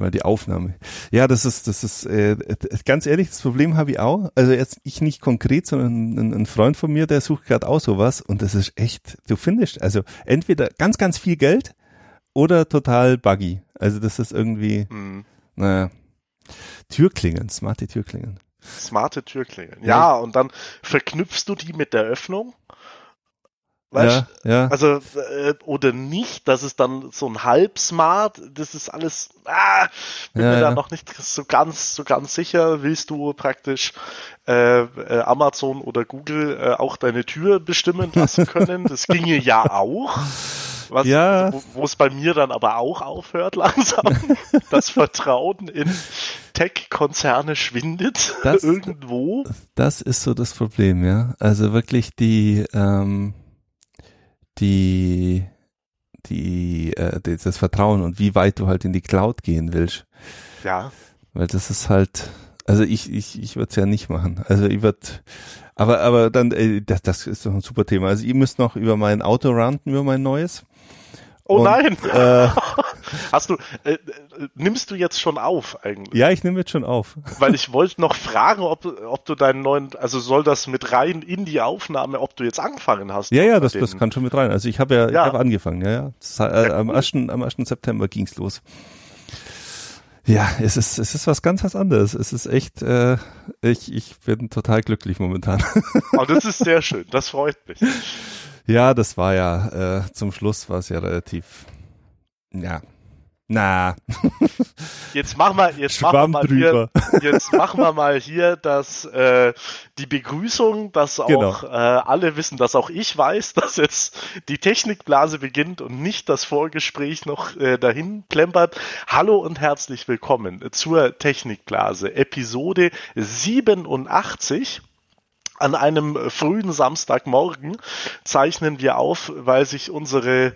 mal die Aufnahme. Ja, das ist ganz ehrlich, das Problem habe ich auch. Also jetzt ich nicht konkret, sondern ein Freund von mir, der sucht gerade auch sowas und das ist echt, du findest, also entweder ganz, ganz viel Geld oder total buggy. Also das ist irgendwie, naja, smarte Türklingeln. Smarte Türklingeln. Ja, und dann verknüpfst du die mit der Öffnung. Weißt, ja. Also, oder nicht, das ist dann so ein Halbsmart, das ist alles, bin mir da noch nicht so ganz sicher. Willst du praktisch Amazon oder Google auch deine Tür bestimmen lassen können? Das ginge ja auch. Wo es bei mir dann aber auch aufhört langsam. Das Vertrauen in Tech-Konzerne schwindet irgendwo. Das ist so das Problem, ja. Also wirklich das Vertrauen und wie weit du halt in die Cloud gehen willst. Ja. Weil das ist halt, also ich würde es ja nicht machen. Also ich würde, aber dann, das ist doch ein super Thema. Also ihr müsst noch über mein Auto ranten, über mein neues. Oh nein! Nimmst du jetzt schon auf eigentlich? Ja, ich nehme jetzt schon auf. Weil ich wollte noch fragen, ob du deinen neuen, also soll das mit rein in die Aufnahme, ob du jetzt angefangen hast? Ja, das kann schon mit rein. Also ich habe ich habe angefangen, ja. Am 1. September ging's los. Ja, es ist was ganz anderes. Es ist echt, ich bin total glücklich momentan. Oh, das ist sehr schön, das freut mich. Ja, das war ja, zum Schluss war es ja relativ, Jetzt machen wir mal hier die Begrüßung, dass auch alle wissen, dass auch ich weiß, dass jetzt die Technikblase beginnt und nicht das Vorgespräch noch dahin plempert. Hallo und herzlich willkommen zur Technikblase, Episode 87. An einem frühen Samstagmorgen zeichnen wir auf, weil sich unsere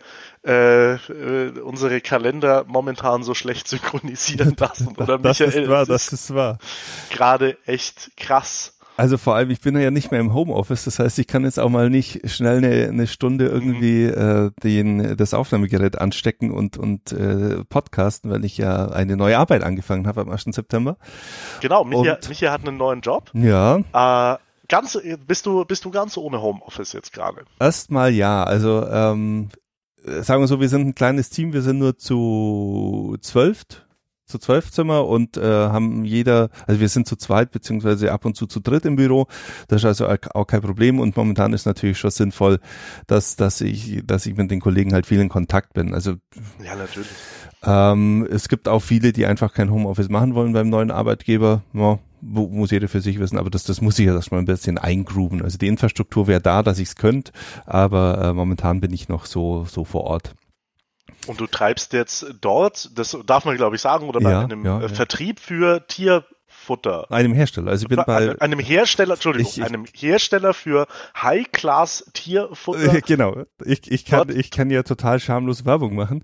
Kalender momentan so schlecht synchronisieren lassen. Oder Michael, das ist wahr. Gerade echt krass. Also vor allem, ich bin ja nicht mehr im Homeoffice, das heißt, ich kann jetzt auch mal nicht schnell eine Stunde irgendwie das Aufnahmegerät anstecken und podcasten, weil ich ja eine neue Arbeit angefangen habe am 1. September. Genau, Micha hat einen neuen Job. Ja. Bist du ganz ohne Homeoffice jetzt gerade? Erstmal ja, also sagen wir so, wir sind ein kleines Team, wir sind nur zu 12 Zimmer und haben also wir sind zu zweit beziehungsweise ab und zu dritt im Büro, das ist also auch kein Problem und momentan ist natürlich schon sinnvoll, dass ich mit den Kollegen halt viel in Kontakt bin. Also ja, natürlich. Es gibt auch viele, die einfach kein Homeoffice machen wollen beim neuen Arbeitgeber, muss jeder für sich wissen, aber das muss ich ja erstmal ein bisschen eingrooven. Also die Infrastruktur wäre da, dass ich es könnte, aber momentan bin ich noch so vor Ort. Und du treibst jetzt dort, das darf man glaube ich sagen, oder bei einem Vertrieb für Tierfutter. Einem Hersteller. Also ich bin bei einem Hersteller, einem Hersteller für High-Class Tierfutter. Genau. Ich kann ja total schamlos Werbung machen.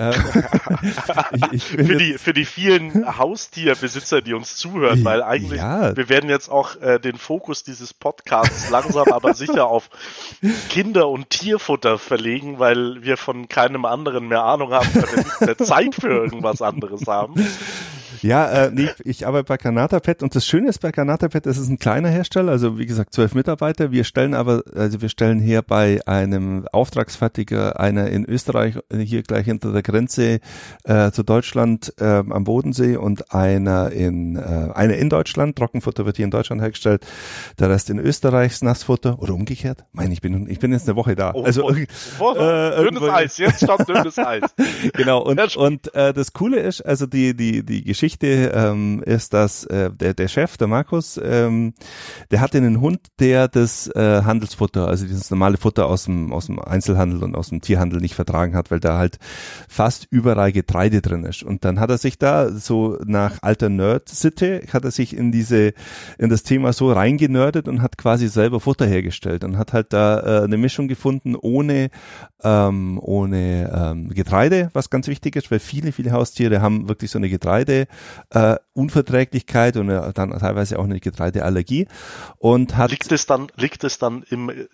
Für die vielen Haustierbesitzer, die uns zuhören, weil eigentlich wir werden jetzt auch den Fokus dieses Podcasts langsam aber sicher auf Kinder- und Tierfutter verlegen, weil wir von keinem anderen mehr Ahnung haben, weil wir nicht mehr Zeit für irgendwas anderes haben. Ja, ich arbeite bei Kanata-Pet und das Schöne ist bei Kanata-Pet, es ist ein kleiner Hersteller, also wie gesagt 12 Mitarbeiter. Wir stellen her bei einem Auftragsfertiger, einer in Österreich, hier gleich hinter der Grenze zu Deutschland am Bodensee und einer in Deutschland. Trockenfutter wird hier in Deutschland hergestellt, der Rest in Österreichs Nassfutter oder umgekehrt. Ich bin jetzt eine Woche da. Dünnes Eis, jetzt stand dünnes Eis. Genau, und das Coole ist, also die Geschichte ist, dass der Chef, der Markus, der hatte einen Hund, der das Handelsfutter, also dieses normale Futter aus dem Einzelhandel und aus dem Tierhandel nicht vertragen hat, weil da halt fast überall Getreide drin ist. Und dann hat er sich da so nach alter Nerd-Sitte, hat er sich in das Thema so reingenördet und hat quasi selber Futter hergestellt und hat halt da eine Mischung gefunden ohne Getreide, was ganz wichtig ist, weil viele Haustiere haben wirklich so eine Getreideunverträglichkeit und dann teilweise auch eine Getreideallergie und hat... Liegt es dann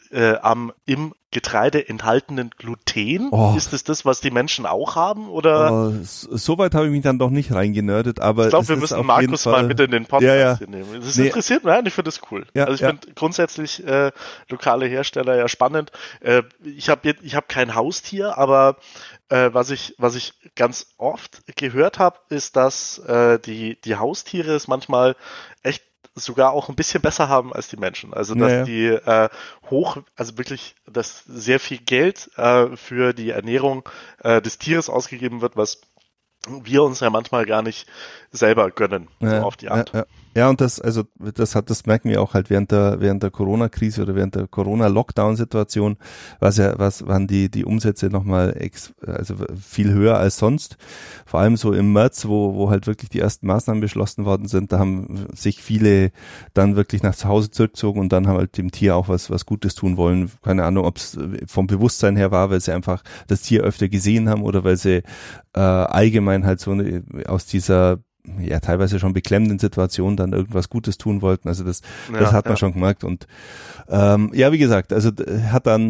im Getreide enthaltenen Gluten? Ist es das, was die Menschen auch haben? Oder? Soweit habe ich mich dann doch nicht reingenördet, aber ich glaube, wir müssen Markus mal mit in den Podcast hier nehmen. Das interessiert mich, ich finde das cool. Ja, also ich finde grundsätzlich lokale Hersteller ja spannend. Ich hab kein Haustier, aber was ich ganz oft gehört habe, ist, dass die Haustiere es manchmal echt sogar auch ein bisschen besser haben als die Menschen. Also dass die also wirklich, dass sehr viel Geld für die Ernährung des Tieres ausgegeben wird, was wir uns ja manchmal gar nicht selber gönnen, so auf die Art. Ja, und das merken wir auch halt während der Corona-Krise oder während der Corona-Lockdown-Situation, waren die Umsätze nochmal viel höher als sonst. Vor allem so im März, wo halt wirklich die ersten Maßnahmen beschlossen worden sind, da haben sich viele dann wirklich nach Hause zurückgezogen und dann haben halt dem Tier auch was Gutes tun wollen. Keine Ahnung, ob es vom Bewusstsein her war, weil sie einfach das Tier öfter gesehen haben oder weil sie allgemein halt so aus dieser teilweise schon beklemmenden Situation dann irgendwas Gutes tun wollten. Also das hat man schon gemerkt. Und wie gesagt, also hat dann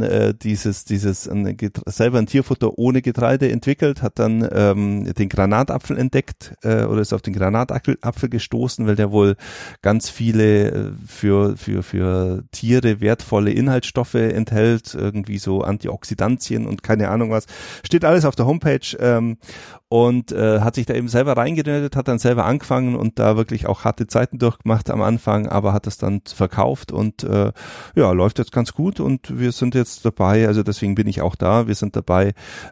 selber ein Tierfutter ohne Getreide entwickelt, hat dann den Granatapfel entdeckt oder ist auf den Granatapfel gestoßen, weil der wohl ganz viele für Tiere wertvolle Inhaltsstoffe enthält, irgendwie so Antioxidantien und keine Ahnung was. Steht alles auf der Homepage und hat sich da eben selber reingenördet, hat dann selber angefangen und da wirklich auch harte Zeiten durchgemacht am Anfang, aber hat das dann verkauft und läuft jetzt ganz gut und wir sind jetzt dabei, also deswegen bin ich auch da, wir sind dabei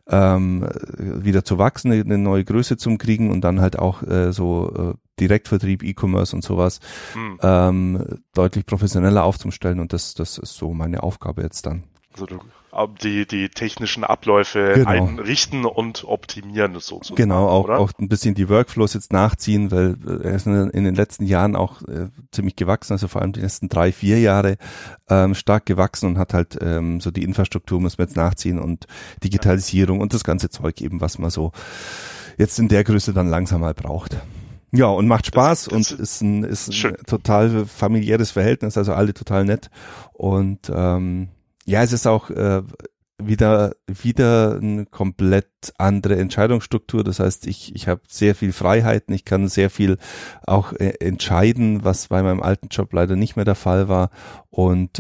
wieder zu wachsen, eine neue Größe zu kriegen und dann halt auch Direktvertrieb, E-Commerce und sowas deutlich professioneller aufzustellen und das ist so meine Aufgabe jetzt dann. Also die technischen Abläufe einrichten und optimieren sozusagen. Genau, auch ein bisschen die Workflows jetzt nachziehen, weil er ist in den letzten Jahren auch ziemlich gewachsen, also vor allem die letzten 3-4 Jahre stark gewachsen und hat halt so die Infrastruktur muss man jetzt nachziehen und Digitalisierung und das ganze Zeug eben, was man so jetzt in der Größe dann langsam mal braucht. Ja, und macht Spaß und ist ein total familiäres Verhältnis, also alle total nett und es ist auch wieder eine komplett andere Entscheidungsstruktur. Das heißt, ich habe sehr viel Freiheiten, ich kann sehr viel auch entscheiden, was bei meinem alten Job leider nicht mehr der Fall war. Und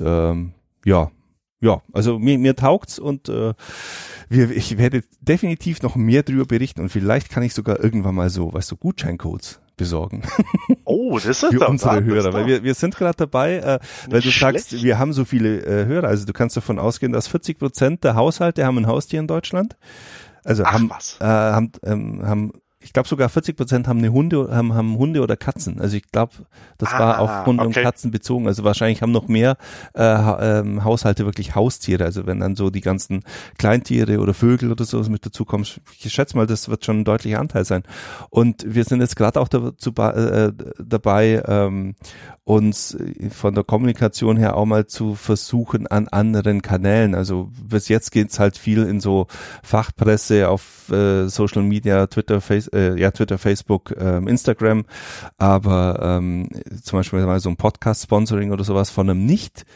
also mir taugt's und ich werde definitiv noch mehr drüber berichten und vielleicht kann ich sogar irgendwann mal so Gutscheincodes besorgen. Oh, das ist für unsere Hörer, weil wir sind gerade dabei, weil du sagst, wir haben so viele Hörer, also du kannst davon ausgehen, dass 40% der Haushalte haben ein Haustier in Deutschland. Also haben ich glaube sogar 40% haben haben Hunde oder Katzen. Also ich glaube, das war auf Hunde und Katzen bezogen. Also wahrscheinlich haben noch mehr Haushalte wirklich Haustiere. Also wenn dann so die ganzen Kleintiere oder Vögel oder sowas mit dazukommen, ich schätze mal, das wird schon ein deutlicher Anteil sein. Und wir sind jetzt gerade auch dabei, uns von der Kommunikation her auch mal zu versuchen an anderen Kanälen. Also bis jetzt geht's halt viel in so Fachpresse auf Social Media, Twitter, Facebook, Instagram, aber zum Beispiel mal so ein Podcast-Sponsoring oder sowas von einem nicht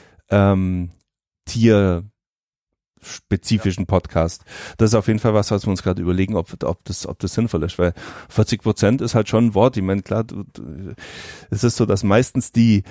tierspezifischen Podcast. Das ist auf jeden Fall was wir uns gerade überlegen, ob das sinnvoll ist, weil 40% ist halt schon ein Wort. Ich meine, klar, es ist so, dass meistens die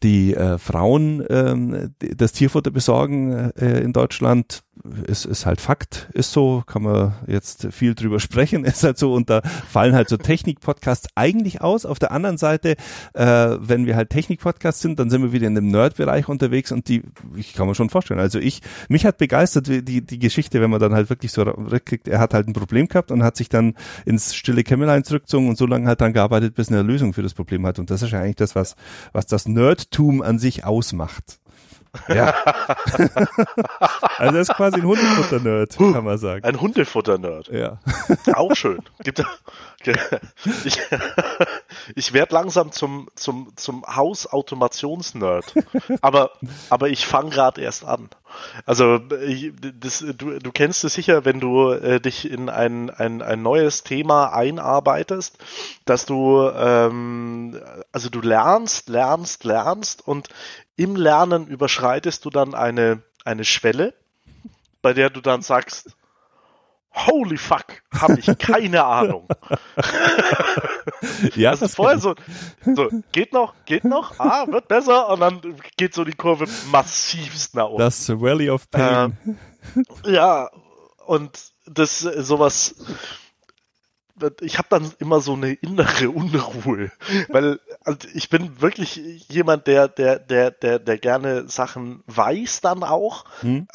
Frauen das Tierfutter besorgen in Deutschland. Ist halt Fakt, ist so, kann man jetzt viel drüber sprechen, ist halt so und da fallen halt so Technik-Podcasts eigentlich aus. Auf der anderen Seite, wenn wir halt Technik-Podcasts sind, dann sind wir wieder in dem Nerd-Bereich unterwegs und ich kann mir schon vorstellen, also mich hat begeistert die Geschichte, wenn man dann halt wirklich so rückkriegt, er hat halt ein Problem gehabt und hat sich dann ins stille Kämmerlein zurückgezogen und so lange halt dann gearbeitet, bis er eine Lösung für das Problem hat und das ist ja eigentlich das, was das Nerdtum an sich ausmacht. Ja. Also das ist quasi ein Hundefutter-Nerd, kann man sagen. Ein Hundefutter-Nerd. Ja. Auch schön. Ich, ich werde langsam zum Hausautomationsnerd. Aber ich fange gerade erst an. Also du kennst es sicher, wenn du dich in ein neues Thema einarbeitest, dass du also du lernst und im Lernen überschreitest du dann eine Schwelle, bei der du dann sagst, holy fuck, habe ich keine Ahnung. Ja, also vorher so, geht noch, wird besser und dann geht so die Kurve massivst nach unten. Das Valley of Pain. Ja, und das sowas, ich habe dann immer so eine innere Unruhe, weil also ich bin wirklich jemand, der gerne Sachen weiß dann auch.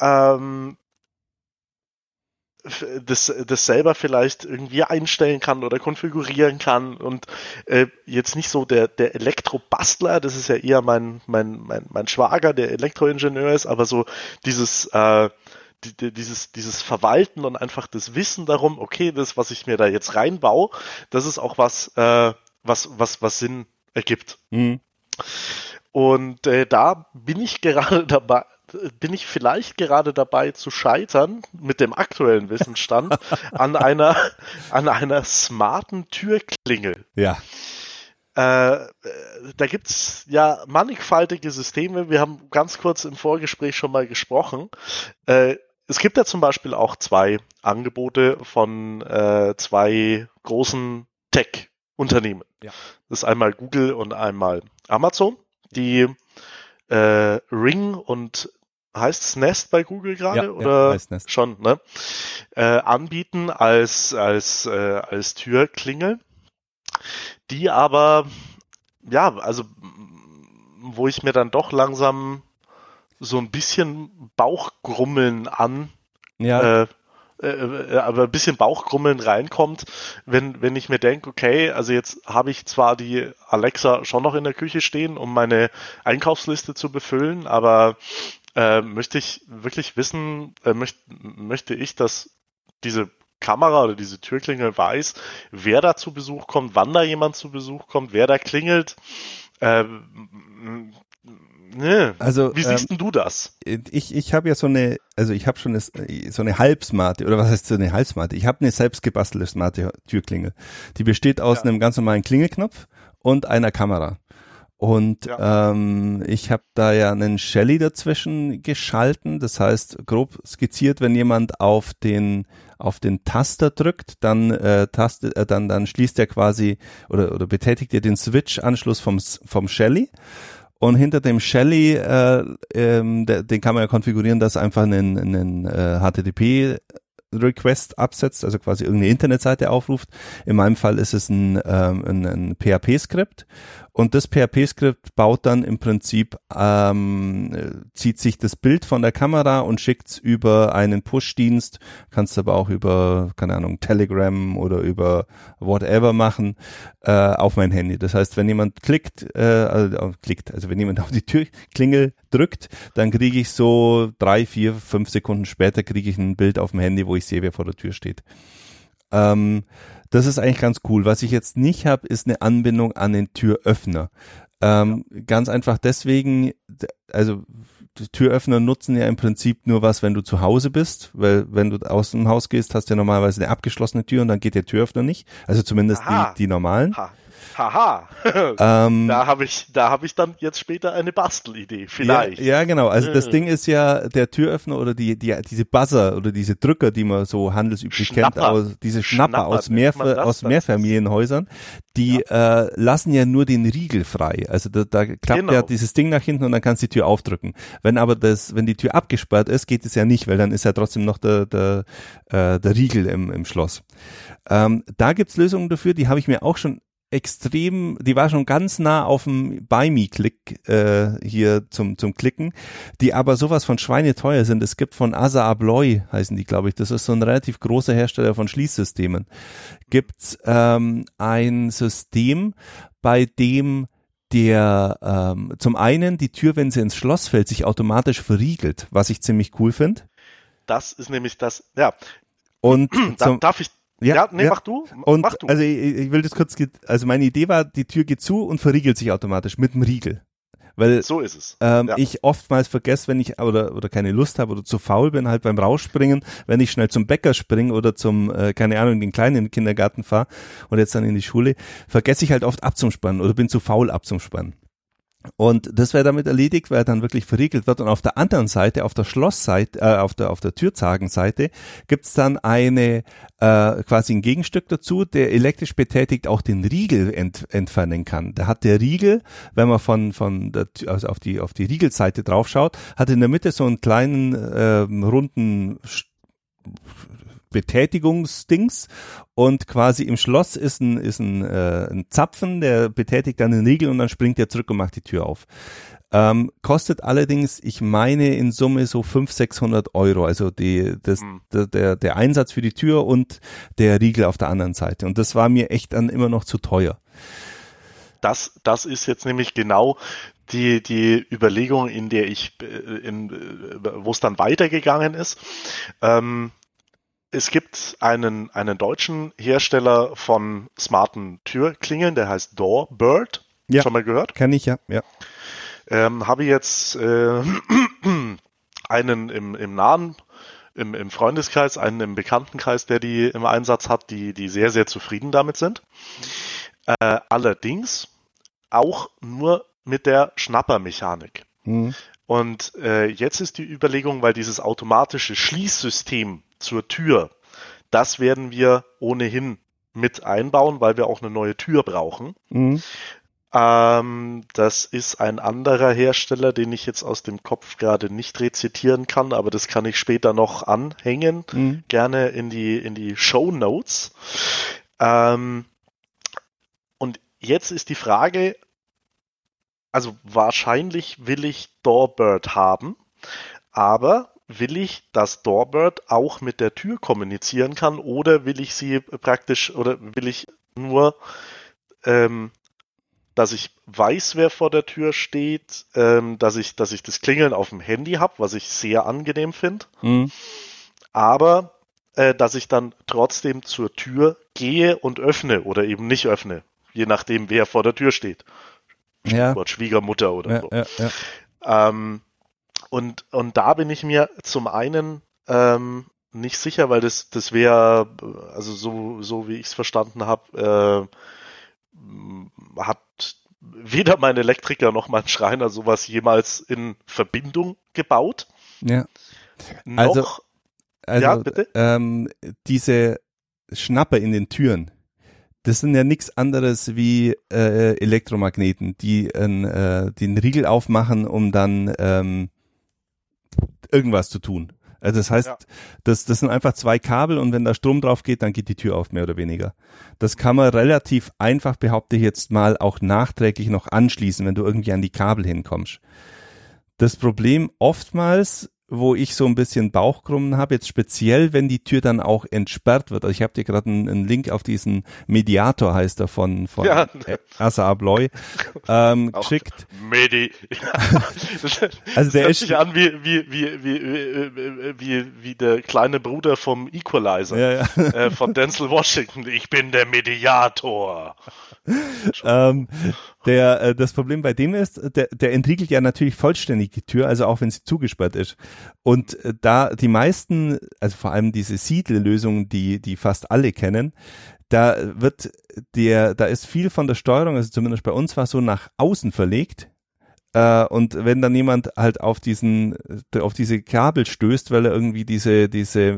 Das selber vielleicht irgendwie einstellen kann oder konfigurieren kann und jetzt nicht so der Elektrobastler, das ist ja eher mein Schwager, der Elektroingenieur ist, aber so dieses Verwalten und einfach das Wissen darum, okay, das, was ich mir da jetzt reinbaue, das ist auch was Sinn ergibt. Und da bin ich vielleicht gerade dabei zu scheitern mit dem aktuellen Wissensstand an einer smarten Türklingel. Ja. Da gibt's ja mannigfaltige Systeme. Wir haben ganz kurz im Vorgespräch schon mal gesprochen. Es gibt ja zum Beispiel auch 2 Angebote von 2 großen Tech-Unternehmen. Ja. Das ist einmal Google und einmal Amazon, die Ring und heißt es Nest bei Google gerade? Ja, oder heißt Nest. Schon, ne? Anbieten als Türklingel, die aber, ja, also wo ich mir dann doch langsam so ein bisschen Bauchgrummeln aber ein bisschen Bauchgrummeln reinkommt, wenn ich mir denke, okay, also jetzt habe ich zwar die Alexa schon noch in der Küche stehen, um meine Einkaufsliste zu befüllen, aber möchte ich wirklich wissen, möchte ich, dass diese Kamera oder diese Türklingel weiß, wer da zu Besuch kommt, wann da jemand zu Besuch kommt, wer da klingelt. Also, wie siehst denn du das? Ich habe ja ich habe schon so eine halbsmarte, oder was heißt so eine halbsmarte? Ich habe eine selbstgebastelte smarte Türklingel. Die besteht aus einem ganz normalen Klingelknopf und einer Kamera. Und ich habe da ja einen Shelly dazwischen geschalten. Das heißt, grob skizziert, wenn jemand auf den Taster drückt, dann schließt er quasi oder betätigt er den Switch-Anschluss vom Shelly. Und hinter dem Shelly, den kann man ja konfigurieren, dass einfach einen HTTP-Request absetzt, also quasi irgendeine Internetseite aufruft. In meinem Fall ist es ein PHP-Skript. Und das PHP-Skript baut dann im Prinzip, zieht sich das Bild von der Kamera und schickt's über einen Push-Dienst, kannst aber auch über, keine Ahnung, Telegram oder über whatever machen, auf mein Handy. Das heißt, wenn jemand also wenn jemand auf die Türklingel drückt, dann kriege ich so 3, 4, 5 Sekunden später kriege ich ein Bild auf dem Handy, wo ich sehe, wer vor der Tür steht. Das ist eigentlich ganz cool. Was ich jetzt nicht habe, ist eine Anbindung an den Türöffner. Ganz einfach deswegen, also Türöffner nutzen ja im Prinzip nur was, wenn du zu Hause bist, weil wenn du aus dem Haus gehst, hast du ja normalerweise eine abgeschlossene Tür und dann geht der Türöffner nicht. Also zumindest die normalen. Haha. Da habe ich dann jetzt später eine Bastelidee, vielleicht. Ja, genau. Also das Ding ist ja der Türöffner oder diese Buzzer oder diese Drücker, die man so handelsüblich kennt, diese Schnapper aus Mehrfamilienhäusern, die lassen ja nur den Riegel frei. Also da klappt ja dieses Ding nach hinten und dann kannst du die Tür aufdrücken. Wenn die Tür abgesperrt ist, geht es ja nicht, weil dann ist ja trotzdem noch der Riegel im Schloss. Da gibt's Lösungen dafür, die habe ich mir auch schon die war schon ganz nah auf dem Buy-Me-Klick hier zum Klicken, die aber sowas von schweineteuer sind. Es gibt von Assa Abloy, heißen die, glaube ich, das ist so ein relativ großer Hersteller von Schließsystemen, gibt's ein System, bei dem zum einen die Tür, wenn sie ins Schloss fällt, sich automatisch verriegelt, was ich ziemlich cool finde. Das ist nämlich das, ja. Und darf ich Mach du. Und mach du. also ich will das kurz, also meine Idee war, die Tür geht zu und verriegelt sich automatisch mit dem Riegel. Weil so ist es. ich oftmals vergesse, wenn ich oder keine Lust habe oder zu faul bin, halt beim Rausspringen, wenn ich schnell zum Bäcker springe oder zum, keine Ahnung, den Kleinen in den Kindergarten fahre und jetzt dann in die Schule, vergesse ich halt oft abzuspannen oder bin zu faul abzuspannen. Und das wäre damit erledigt, weil er dann wirklich verriegelt wird. Und auf der anderen Seite, auf der Schlossseite, auf der Türzagenseite, gibt's dann quasi ein Gegenstück dazu, der elektrisch betätigt auch den Riegel entfernen kann. Da hat der Riegel, wenn man also auf die Riegelseite draufschaut, hat in der Mitte so einen kleinen runden Betätigungsdings und quasi im Schloss ist ein Zapfen, der betätigt dann den Riegel und dann springt er zurück und macht die Tür auf. Kostet allerdings, ich meine in Summe so 500-600 Euro, also der Einsatz für die Tür und der Riegel auf der anderen Seite. Und das war mir echt dann immer noch zu teuer. Das ist jetzt nämlich genau die Überlegung, in der wo es dann weitergegangen ist. Es gibt einen deutschen Hersteller von smarten Türklingeln, der heißt Doorbird. Ja, schon mal gehört? Kenn ich, ja. Habe ich jetzt einen im Freundeskreis, einen im Bekanntenkreis, der die im Einsatz hat, die sehr, sehr zufrieden damit sind. Allerdings auch nur mit der Schnappermechanik. Mhm. Und jetzt ist die Überlegung, weil dieses automatische Schließsystem zur Tür, das werden wir ohnehin mit einbauen, weil wir auch eine neue Tür brauchen. Mhm. Das ist ein anderer Hersteller, den ich jetzt aus dem Kopf gerade nicht rezitieren kann, aber das kann ich später noch anhängen, gerne in die Shownotes. Und jetzt ist die Frage, also wahrscheinlich will ich Doorbird haben, aber will ich, dass Doorbird auch mit der Tür kommunizieren kann oder will ich will ich nur, dass ich weiß, wer vor der Tür steht, dass ich das Klingeln auf dem Handy habe, was ich sehr angenehm finde, aber dass ich dann trotzdem zur Tür gehe und öffne oder eben nicht öffne, je nachdem, wer vor der Tür steht. Stichwort Schwiegermutter oder so. Ja. Und da bin ich mir zum einen nicht sicher, weil das wäre, also so wie ich es verstanden habe, hat weder mein Elektriker noch mein Schreiner sowas jemals in Verbindung gebaut. Ja. Noch, ja, bitte? Diese Schnapper in den Türen, das sind ja nichts anderes wie Elektromagneten, die den Riegel aufmachen, um dann irgendwas zu tun. Also das heißt, das sind einfach zwei Kabel und wenn da Strom drauf geht, dann geht die Tür auf, mehr oder weniger. Das kann man relativ einfach, behaupte ich jetzt mal, auch nachträglich noch anschließen, wenn du irgendwie an die Kabel hinkommst. Das Problem oftmals, wo ich so ein bisschen Bauchkrummen habe, jetzt speziell, wenn die Tür dann auch entsperrt wird. Also ich habe dir gerade einen Link auf diesen Mediator, heißt er, von Assa Abloy geschickt. Also der hört sich an wie der kleine Bruder vom Equalizer, von Denzel Washington. Ich bin der Mediator. Das Problem bei dem ist, der entriegelt ja natürlich vollständig die Tür, also auch wenn sie zugesperrt ist. Und da die meisten, also vor allem diese Siedle-Lösungen, die fast alle kennen, da ist viel von der Steuerung, also zumindest bei uns war es so, nach außen verlegt. Und wenn dann jemand halt auf diese Kabel stößt, weil er irgendwie diese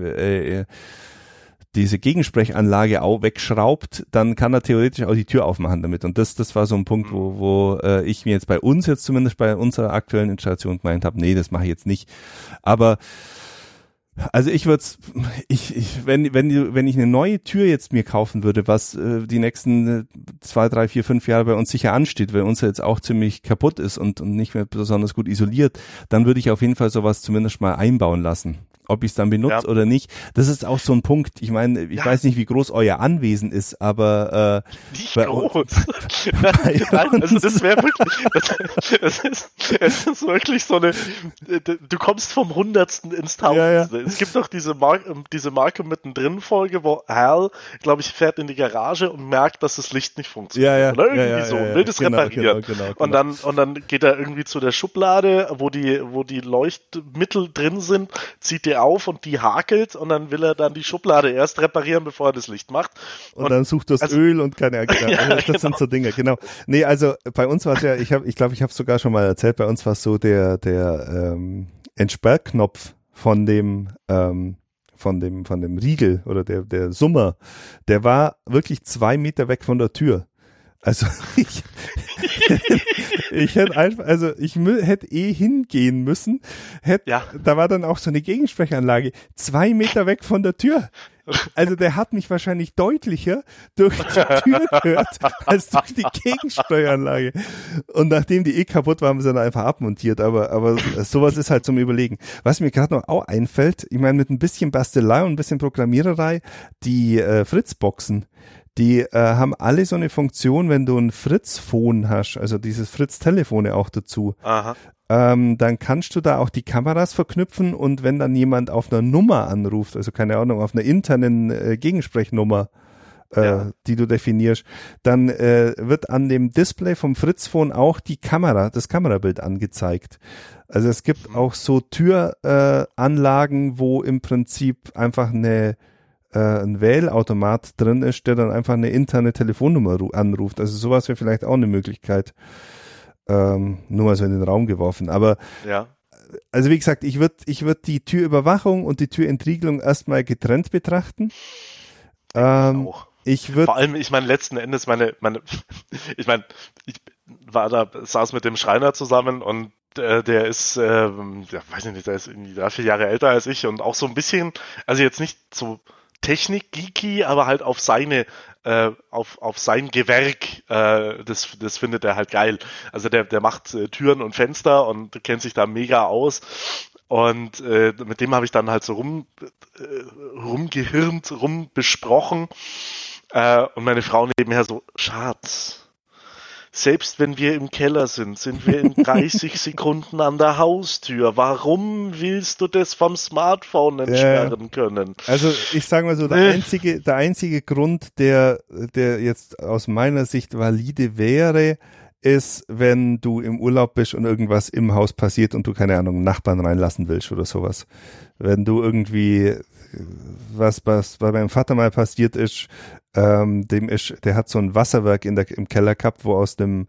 Gegensprechanlage auch wegschraubt, dann kann er theoretisch auch die Tür aufmachen damit. Und das war so ein Punkt, wo ich mir jetzt bei uns jetzt zumindest bei unserer aktuellen Installation gemeint habe, nee, das mache ich jetzt nicht. Aber also ich würde wenn ich eine neue Tür jetzt mir kaufen würde, was die nächsten 2, 3, 4, 5 Jahre bei uns sicher ansteht, weil unser jetzt auch ziemlich kaputt ist und nicht mehr besonders gut isoliert, dann würde ich auf jeden Fall sowas zumindest mal einbauen lassen. ob ich es dann benutze oder nicht. Das ist auch so ein Punkt. Ich meine, ich weiß nicht, wie groß euer Anwesen ist, aber nicht groß. Nein, also das wäre wirklich, es ist wirklich so eine, du kommst vom Hundertsten ins Tausendste. Es gibt doch diese Marke mittendrin Folge, wo Hal, glaube ich, fährt in die Garage und merkt, dass das Licht nicht funktioniert. Oder irgendwie so, will das reparieren. Genau. Und dann geht er irgendwie zu der Schublade, wo die Leuchtmittel drin sind, zieht die auf und die hakelt und dann will er dann die Schublade erst reparieren, bevor er das Licht macht. Und dann sucht das Öl und keine Ahnung. Das sind so Dinge, genau. Nee, also bei uns war es ja, ich glaube, ich habe es sogar schon mal erzählt, bei uns war es so der Entsperrknopf von dem Riegel oder der Summer, der war wirklich 2 Meter weg von der Tür. Also ich hätte hingehen müssen. Da war dann auch so eine Gegensprechanlage 2 Meter weg von der Tür. Also der hat mich wahrscheinlich deutlicher durch die Tür gehört als durch die Gegensprechanlage. Und nachdem die kaputt war, haben sie dann einfach abmontiert. Aber sowas ist halt zum Überlegen. Was mir gerade noch auch einfällt, ich meine, mit ein bisschen Bastelei und ein bisschen Programmiererei, die Fritzboxen, die haben alle so eine Funktion, wenn du ein Fritz-Phone hast, also dieses Fritz-Telefone auch dazu. Aha. Dann kannst du da auch die Kameras verknüpfen und wenn dann jemand auf einer Nummer anruft, also keine Ahnung, auf einer internen Gegensprechnummer, die du definierst, dann wird an dem Display vom Fritz-Phone auch das Kamerabild angezeigt. Also es gibt auch so Türanlagen, wo im Prinzip einfach ein Wählautomat drin ist, der dann einfach eine interne Telefonnummer anruft. Also sowas wäre vielleicht auch eine Möglichkeit. Nur mal so in den Raum geworfen. Aber also wie gesagt, ich würd die Türüberwachung und die Türentriegelung erstmal getrennt betrachten. Auch. Vor allem, ich meine, letzten Endes ich saß mit dem Schreiner zusammen und der ist, weiß ich nicht, der ist irgendwie 3-4 Jahre älter als ich und auch so ein bisschen, also jetzt nicht so Technik-geeky, aber halt auf seine, auf sein Gewerk, das findet er halt geil. Also der macht Türen und Fenster und kennt sich da mega aus. Und mit dem habe ich dann halt so rumgehirnt, rumbesprochen. Und meine Frau nebenher so, Schatz, selbst wenn wir im Keller sind wir in 30 Sekunden an der Haustür. Warum willst du das vom Smartphone entsperren können? Also ich sage mal so, der einzige Grund, der jetzt aus meiner Sicht valide wäre, ist, wenn du im Urlaub bist und irgendwas im Haus passiert und du, keine Ahnung, einen Nachbarn reinlassen willst oder sowas. Wenn du irgendwie, was bei meinem Vater mal passiert ist, der hat so ein Wasserwerk im Keller gehabt, wo aus einer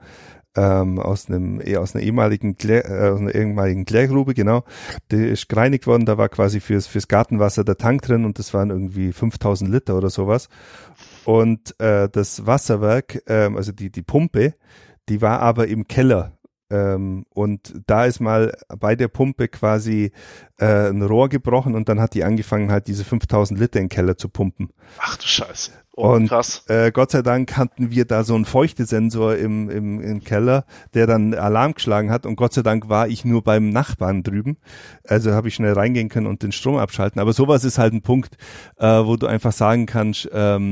ehemaligen Klärgrube, genau, die ist gereinigt worden, da war quasi fürs Gartenwasser der Tank drin und das waren irgendwie 5000 Liter oder sowas. Und das Wasserwerk, also die Pumpe, die war aber im Keller. Und da ist mal bei der Pumpe quasi ein Rohr gebrochen und dann hat die angefangen, halt diese 5000 Liter in den Keller zu pumpen. Ach du Scheiße. Und krass. Gott sei Dank hatten wir da so einen Feuchtesensor im Keller, der dann Alarm geschlagen hat und Gott sei Dank war ich nur beim Nachbarn drüben. Also habe ich schnell reingehen können und den Strom abschalten. Aber sowas ist halt ein Punkt, wo du einfach sagen kannst,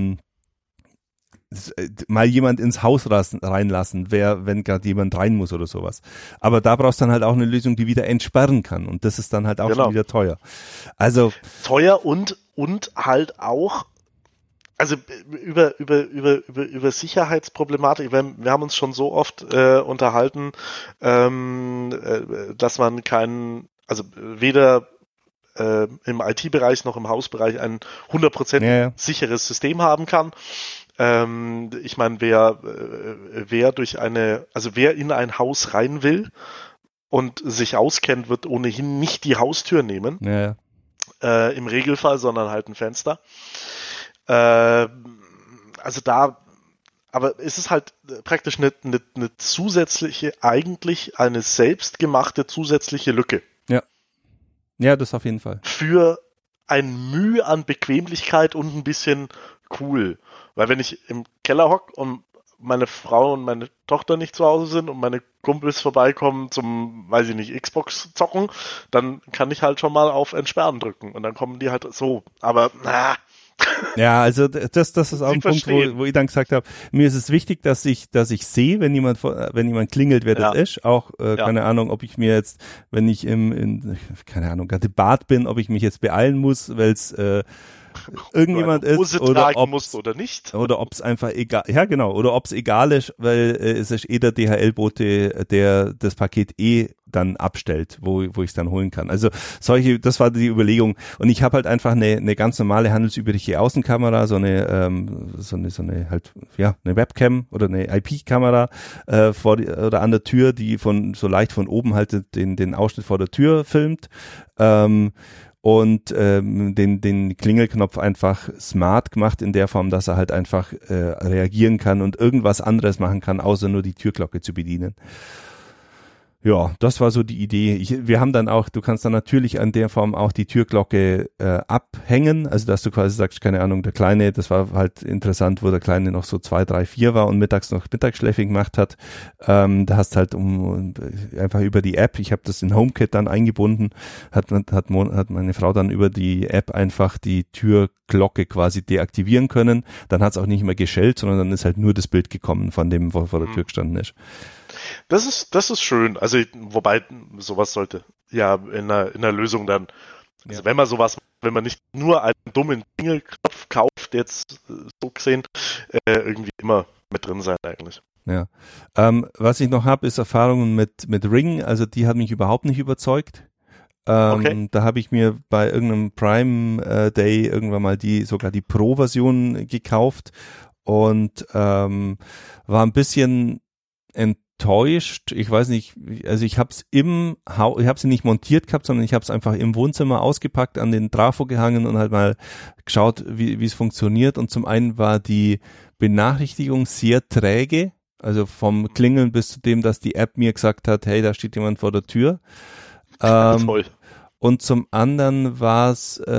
mal jemand ins Haus reinlassen, wenn gerade jemand rein muss oder sowas. Aber da brauchst du dann halt auch eine Lösung, die wieder entsperren kann und das ist dann halt auch schon wieder teuer. Also teuer und halt auch, also über Sicherheitsproblematik, wir haben uns schon so oft unterhalten, dass man weder im IT-Bereich noch im Hausbereich ein 100% sicheres System haben kann. Ich meine, wer in ein Haus rein will und sich auskennt, wird ohnehin nicht die Haustür nehmen. Ja. Im Regelfall, sondern halt ein Fenster. Aber es ist halt praktisch eine zusätzliche, eigentlich eine selbstgemachte zusätzliche Lücke. Ja. Ja, das auf jeden Fall. Für ein Mühe an Bequemlichkeit und ein bisschen cool. Weil wenn ich im Keller hocke und meine Frau und meine Tochter nicht zu Hause sind und meine Kumpels vorbeikommen zum, weiß ich nicht, Xbox zocken, dann kann ich halt schon mal auf Entsperren drücken und dann kommen die halt so. Aber ja, also das ist auch ein Punkt, wo ich dann gesagt habe, mir ist es wichtig, dass ich sehe, wenn jemand klingelt, wer das ist. Auch, keine Ahnung, ob ich mir jetzt, wenn ich keine Ahnung, gerade im Bad bin, ob ich mich jetzt beeilen muss, weil es irgendjemand ist oder ob es einfach egal, ja genau, oder ob es egal ist, weil es ist der DHL-Bote, der das Paket dann abstellt, wo ich es dann holen kann. Also das war die Überlegung. Und ich habe halt einfach eine ganz normale handelsübliche Außenkamera, so eine halt, ja, eine Webcam oder eine IP-Kamera oder an der Tür, die so leicht von oben halt den Ausschnitt vor der Tür filmt. Und den Klingelknopf einfach smart gemacht in der Form, dass er halt einfach reagieren kann und irgendwas anderes machen kann, außer nur die Türglocke zu bedienen. Ja, das war so die Idee. Wir haben dann auch, du kannst dann natürlich an der Form auch die Türglocke abhängen, also dass du quasi sagst, keine Ahnung, der Kleine, das war halt interessant, wo der Kleine noch so 2, 3, 4 war und mittags noch Mittagsschläfchen gemacht hat. Da hast halt einfach über die App, ich habe das in HomeKit dann eingebunden, hat meine Frau dann über die App einfach die Türglocke quasi deaktivieren können. Dann hat es auch nicht mehr geschellt, sondern dann ist halt nur das Bild gekommen von dem, wo vor der Tür gestanden ist. Das ist schön. Also, wobei, sowas sollte ja in der Lösung dann, also wenn man nicht nur einen dummen Klingelknopf kauft, jetzt so gesehen, irgendwie immer mit drin sein eigentlich. Ja. Was ich noch habe, ist Erfahrungen mit Ring, also die hat mich überhaupt nicht überzeugt. Okay. Da habe ich mir bei irgendeinem Prime Day irgendwann mal sogar die Pro-Version gekauft und war ein bisschen enttäuscht. Ich weiß nicht, also ich habe sie nicht montiert gehabt, sondern ich habe es einfach im Wohnzimmer ausgepackt, an den Trafo gehangen und halt mal geschaut, wie es funktioniert. Und zum einen war die Benachrichtigung sehr träge, also vom Klingeln bis zu dem, dass die App mir gesagt hat, hey, da steht jemand vor der Tür. Toll. Und zum anderen war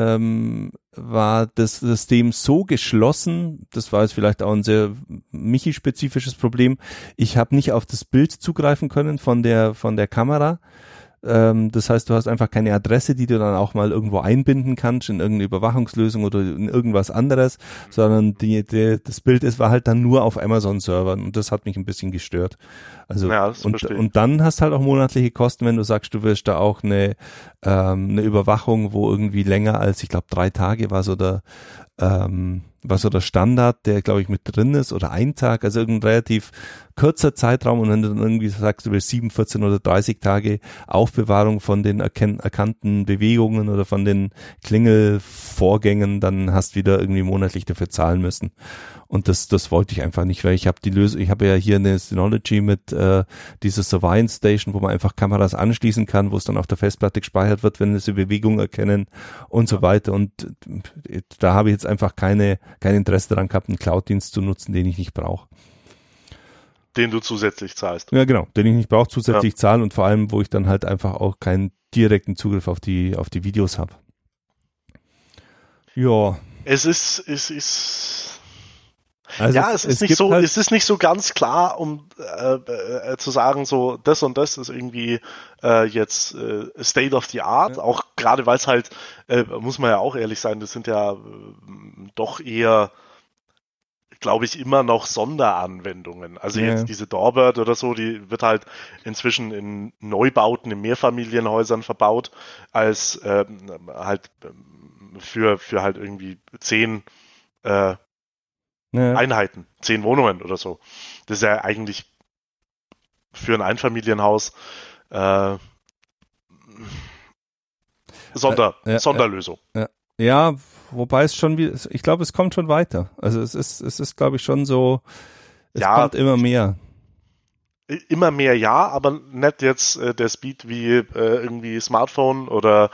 das System so geschlossen, das war jetzt vielleicht auch ein sehr Michi-spezifisches Problem, ich habe nicht auf das Bild zugreifen können von der Kamera. Das heißt, du hast einfach keine Adresse, die du dann auch mal irgendwo einbinden kannst in irgendeine Überwachungslösung oder in irgendwas anderes, sondern das Bild war halt dann nur auf Amazon-Servern und das hat mich ein bisschen gestört. Also ja, und dann hast halt auch monatliche Kosten, wenn du sagst, du willst da auch eine Überwachung, wo irgendwie länger als, ich glaube, 3 Tage war so der Standard, der, glaube ich, mit drin ist, oder 1 Tag, also irgendein relativ kurzer Zeitraum, und wenn du dann irgendwie sagst, du willst 7, 14 oder 30 Tage Aufbewahrung von den erkannten Bewegungen oder von den Klingelvorgängen, dann hast du wieder irgendwie monatlich dafür zahlen müssen. Und das wollte ich einfach nicht, weil ich habe ja hier eine Synology mit dieser Surveillance Station, wo man einfach Kameras anschließen kann, wo es dann auf der Festplatte gespeichert wird, wenn sie Bewegung erkennen und so weiter. Und da habe ich jetzt einfach kein Interesse daran gehabt, einen Cloud-Dienst zu nutzen, den ich nicht brauche. Den du zusätzlich zahlst. Ja, genau, den ich nicht brauche, zusätzlich zahle, und vor allem, wo ich dann halt einfach auch keinen direkten Zugriff auf die Videos habe. Ja. Es ist nicht so ganz klar, um zu sagen, so das und das ist irgendwie jetzt State of the Art, ja. Auch gerade weil es halt, muss man ja auch ehrlich sein, das sind ja doch eher, glaube ich, immer noch Sonderanwendungen. Also jetzt diese Doorbird oder so, die wird halt inzwischen in Neubauten, in Mehrfamilienhäusern verbaut, als halt für halt irgendwie 10 Einheiten, 10 Wohnungen oder so. Das ist ja eigentlich für ein Einfamilienhaus Sonderlösung. Ja, wobei es schon wieder, ich glaube, es kommt schon weiter. Also es ist, glaube ich, schon so, es kommt immer mehr. Immer mehr, ja, aber nicht jetzt der Speed wie irgendwie Smartphone oder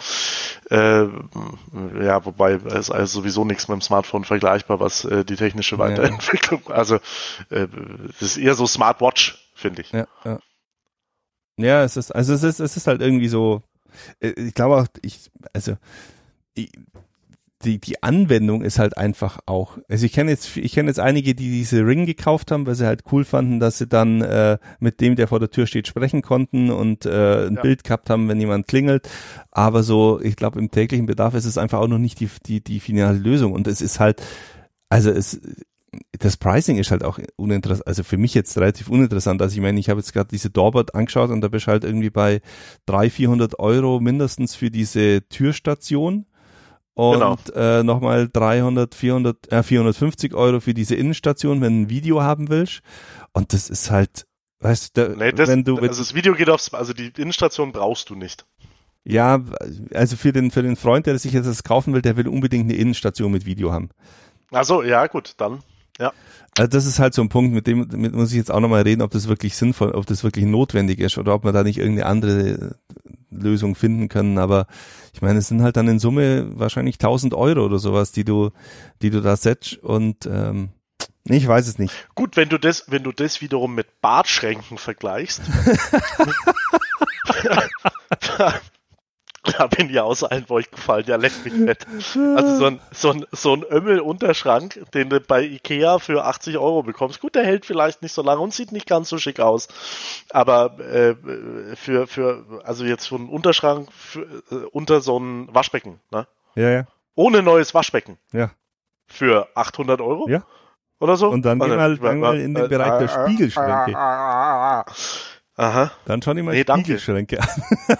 wobei es also sowieso nichts mit dem Smartphone vergleichbar, was die technische Weiterentwicklung, also das ist eher so Smartwatch, finde ich. Ja, es ist halt irgendwie so, ich glaube auch, die Anwendung ist halt einfach auch, also ich kenne jetzt einige, die diese Ring gekauft haben, weil sie halt cool fanden, dass sie dann mit dem, der vor der Tür steht, sprechen konnten und ein Bild gehabt haben, wenn jemand klingelt, aber so, ich glaube, im täglichen Bedarf ist es einfach auch noch nicht die finale Lösung und es ist halt, also das Pricing ist halt auch uninteressant, also für mich jetzt relativ uninteressant. Also ich meine, ich habe jetzt gerade diese Doorbot angeschaut und da bist du halt irgendwie bei 300-400 Euro mindestens für diese Türstation und nochmal 450 Euro für diese Innenstation, wenn du ein Video haben willst. Und das ist halt, weißt du, also das Video geht also die Innenstation brauchst du nicht. Ja, also für den Freund, der sich jetzt das kaufen will, der will unbedingt eine Innenstation mit Video haben. Ach so, ja gut, dann. Ja. Also das ist halt so ein Punkt, mit muss ich jetzt auch nochmal reden, ob das wirklich sinnvoll, ob das wirklich notwendig ist oder ob wir da nicht irgendeine andere Lösung finden können. Aber ich meine, es sind halt dann in Summe wahrscheinlich 1.000 Euro oder sowas, die du da setzt und ich weiß es nicht. Gut, wenn du das wiederum mit Badschränken vergleichst, da bin ich aus allen Wolken gefallen, ja, leck mich nicht. Also so ein Ömmel-Unterschrank, den du bei Ikea für 80 Euro bekommst, gut, der hält vielleicht nicht so lange und sieht nicht ganz so schick aus, aber also jetzt so ein Unterschrank unter so ein Waschbecken, ne? Ja. Ohne neues Waschbecken. Ja. Für 800 Euro? Ja. Oder so? Und dann gehen wir mal in den Bereich der Spiegelschränke. Aha. Dann schau dir mal Spiegelschränke an.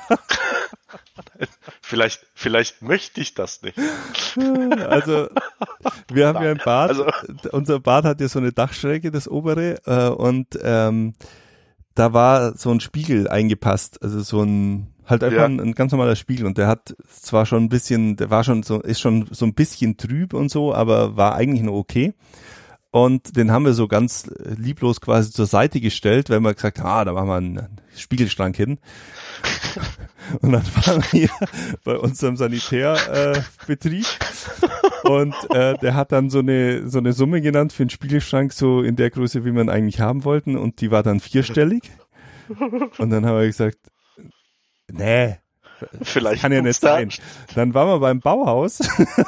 Vielleicht möchte ich das nicht. Also, wir haben ja ein Bad. Also, unser Bad hat ja so eine Dachschräge, das obere, und da war so ein Spiegel eingepasst, also so ein halt einfach ein ganz normaler Spiegel und der hat zwar schon ein bisschen, ist schon so ein bisschen trüb und so, aber war eigentlich nur okay. Und den haben wir so ganz lieblos quasi zur Seite gestellt, weil wir gesagt haben, da machen wir einen Spiegelschrank hin. Und dann waren wir bei unserem Sanitärbetrieb und der hat dann so eine Summe genannt für einen Spiegelschrank, so in der Größe, wie wir ihn eigentlich haben wollten, und die war dann 4-stellig. Und dann haben wir gesagt, nee, vielleicht kann ja nicht sein. Dann waren wir beim Bauhaus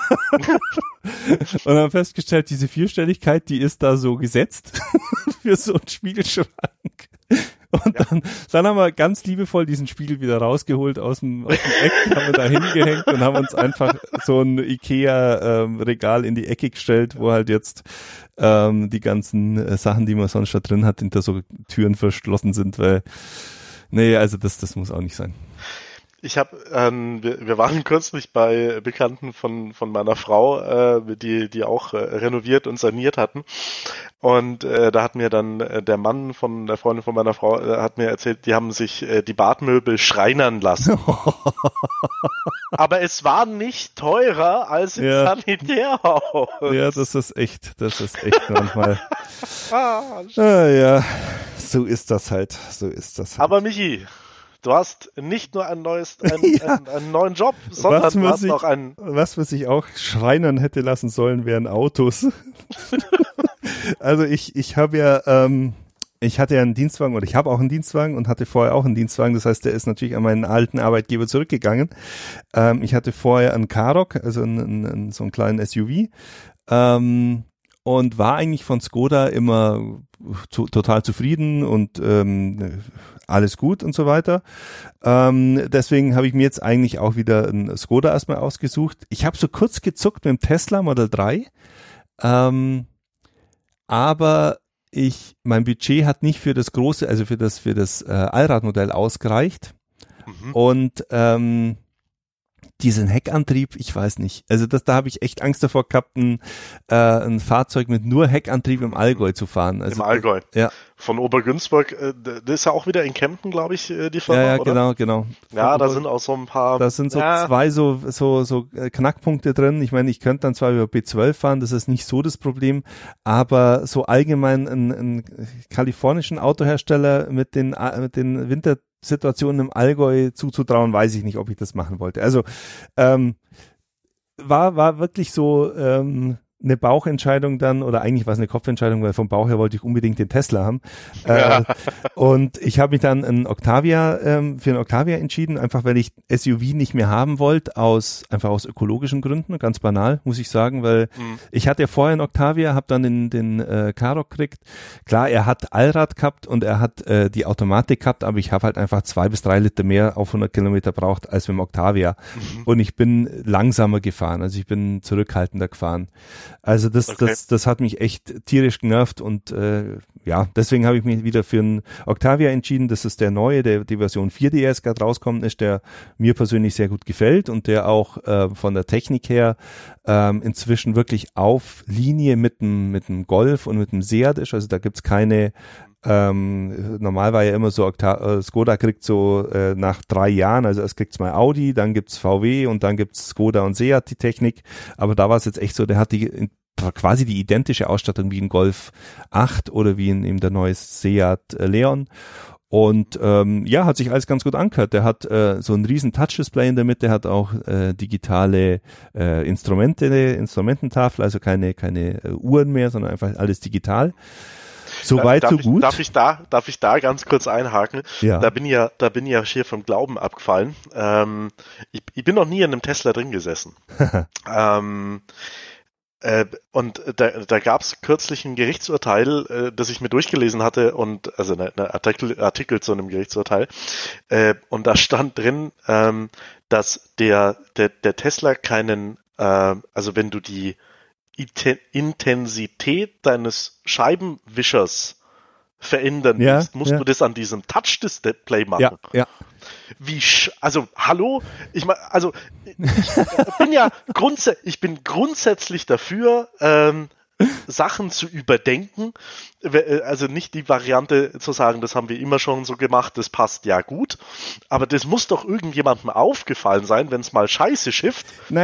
und haben festgestellt, diese 4-Stelligkeit, die ist da so gesetzt für so einen Spiegelschrank. Und dann haben wir ganz liebevoll diesen Spiegel wieder rausgeholt aus dem Eck, haben wir da hingehängt und haben uns einfach so ein Ikea-Regal in die Ecke gestellt, wo halt jetzt die ganzen Sachen, die man sonst da drin hat, hinter so Türen verschlossen sind, weil also das muss auch nicht sein. Wir waren kürzlich bei Bekannten von meiner Frau, die auch renoviert und saniert hatten. Und da hat mir dann der Mann von der Freundin von meiner Frau hat mir erzählt, die haben sich die Badmöbel schreinern lassen. Aber es war nicht teurer als im Sanitärhaus. Ja, das ist echt manchmal. Ja, so ist das halt. Aber Michi, du hast nicht nur einen neuen Job, sondern du hast noch einen... Was ich auch schreinern hätte lassen sollen, wären Autos. Also ich habe ja, ich hatte ja einen Dienstwagen oder ich habe auch einen Dienstwagen und hatte vorher auch einen Dienstwagen. Das heißt, der ist natürlich an meinen alten Arbeitgeber zurückgegangen. Ich hatte vorher einen Karoq, also so einen kleinen SUV. Und war eigentlich von Skoda immer total zufrieden und alles gut und so weiter. Deswegen habe ich mir jetzt eigentlich auch wieder einen Skoda erstmal ausgesucht. Ich habe so kurz gezuckt mit dem Tesla Model 3, aber mein Budget hat nicht für das große, also für das Allradmodell ausgereicht. Und diesen Heckantrieb, ich weiß nicht. Also da habe ich echt Angst davor gehabt, ein Fahrzeug mit nur Heckantrieb im Allgäu zu fahren. Also, im Allgäu? Ja. Von Obergünzburg, das ist ja auch wieder in Kempten, glaube ich, die Firma, ja, oder? Genau. Ja, da sind auch so ein paar... Da sind so zwei so Knackpunkte drin. Ich meine, ich könnte dann zwar über B12 fahren, das ist nicht so das Problem, aber so allgemein einen kalifornischen Autohersteller mit den Wintersituationen im Allgäu zuzutrauen, weiß ich nicht, ob ich das machen wollte. Also war wirklich so eine Bauchentscheidung dann, oder eigentlich war es eine Kopfentscheidung, weil vom Bauch her wollte ich unbedingt den Tesla haben. Und ich habe mich dann für einen Octavia entschieden, einfach weil ich SUV nicht mehr haben wollte, einfach aus ökologischen Gründen, ganz banal, muss ich sagen, weil ich hatte ja vorher einen Octavia, habe dann den Karoq gekriegt. Klar, er hat Allrad gehabt und er hat die Automatik gehabt, aber ich habe halt einfach 2 bis 3 Liter mehr auf 100 Kilometer braucht als mit dem Octavia. Und ich bin langsamer gefahren, also ich bin zurückhaltender gefahren. Also das hat mich echt tierisch genervt und deswegen habe ich mich wieder für einen Octavia entschieden. Das ist der neue, die Version 4, die jetzt gerade rauskommt, ist, der mir persönlich sehr gut gefällt und der auch von der Technik her inzwischen wirklich auf Linie mit dem Golf und mit dem Seat ist. Also da gibt's keine normal war ja immer so, Skoda kriegt so nach 3 Jahren, also erst kriegt's mal Audi, dann gibt's VW und dann gibt's Skoda und Seat die Technik, aber da war es jetzt echt so, der hat quasi die identische Ausstattung wie ein Golf 8 oder wie in eben der neue Seat Leon. Und hat sich alles ganz gut angehört. Der hat so ein riesen Touch-Display in der Mitte, hat auch digitale Instrumententafel, also keine Uhren mehr, sondern einfach alles digital. Soweit, so gut. Darf ich da ganz kurz einhaken? Ja. Da bin ich ja schier vom Glauben abgefallen. Ich bin noch nie in einem Tesla drin gesessen. Und da gab es kürzlich ein Gerichtsurteil, das ich mir durchgelesen hatte also eine Artikel zu einem Gerichtsurteil. Und da stand drin, dass der Tesla keinen, also wenn du die Intensität deines Scheibenwischers verändern willst, musst du das an diesem Touch-Display machen. Ja. Hallo? Ich bin grundsätzlich dafür, Sachen zu überdenken, also nicht die Variante zu sagen, das haben wir immer schon so gemacht, das passt ja gut, aber das muss doch irgendjemandem aufgefallen sein, wenn es mal scheiße schifft.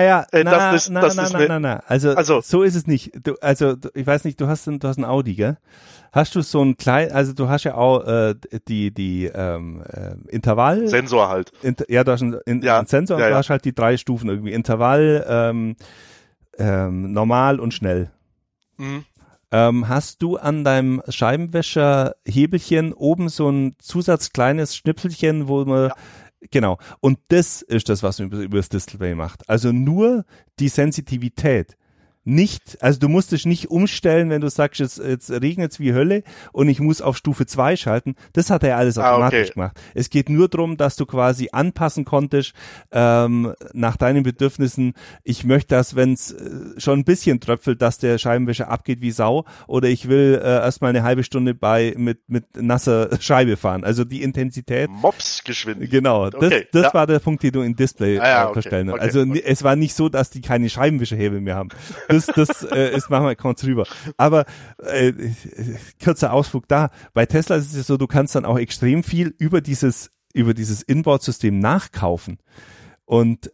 Also so ist es nicht. Ich weiß nicht, du hast ein Audi, gell? Hast du so ein also du hast ja auch die Intervall Sensor halt. Du hast einen Sensor und du hast halt die 3 Stufen irgendwie Intervall, normal und schnell. Mhm. Hast du an deinem Scheibenwischer-Hebelchen oben so ein kleines Schnipselchen, wo man genau, und das ist das, was man über das Display macht. Also nur die Sensitivität. Also du musst dich nicht umstellen, wenn du sagst, jetzt regnet's wie Hölle und ich muss auf Stufe 2 schalten. Das hat er alles automatisch gemacht. Es geht nur darum, dass du quasi anpassen konntest nach deinen Bedürfnissen. Ich möchte das, wenn es schon ein bisschen tröpfelt, dass der Scheibenwischer abgeht wie Sau, oder ich will erstmal eine halbe Stunde mit nasser Scheibe fahren. Also die Intensität. Mopsgeschwindigkeit. Genau, das war der Punkt, den du im Display verstellen hast. Also es war nicht so, dass die keine Scheibenwischerhebel mehr haben. Das ist manchmal kommt rüber. Aber kurzer Ausflug da. Bei Tesla ist es so, du kannst dann auch extrem viel über dieses Inboard-System nachkaufen. Und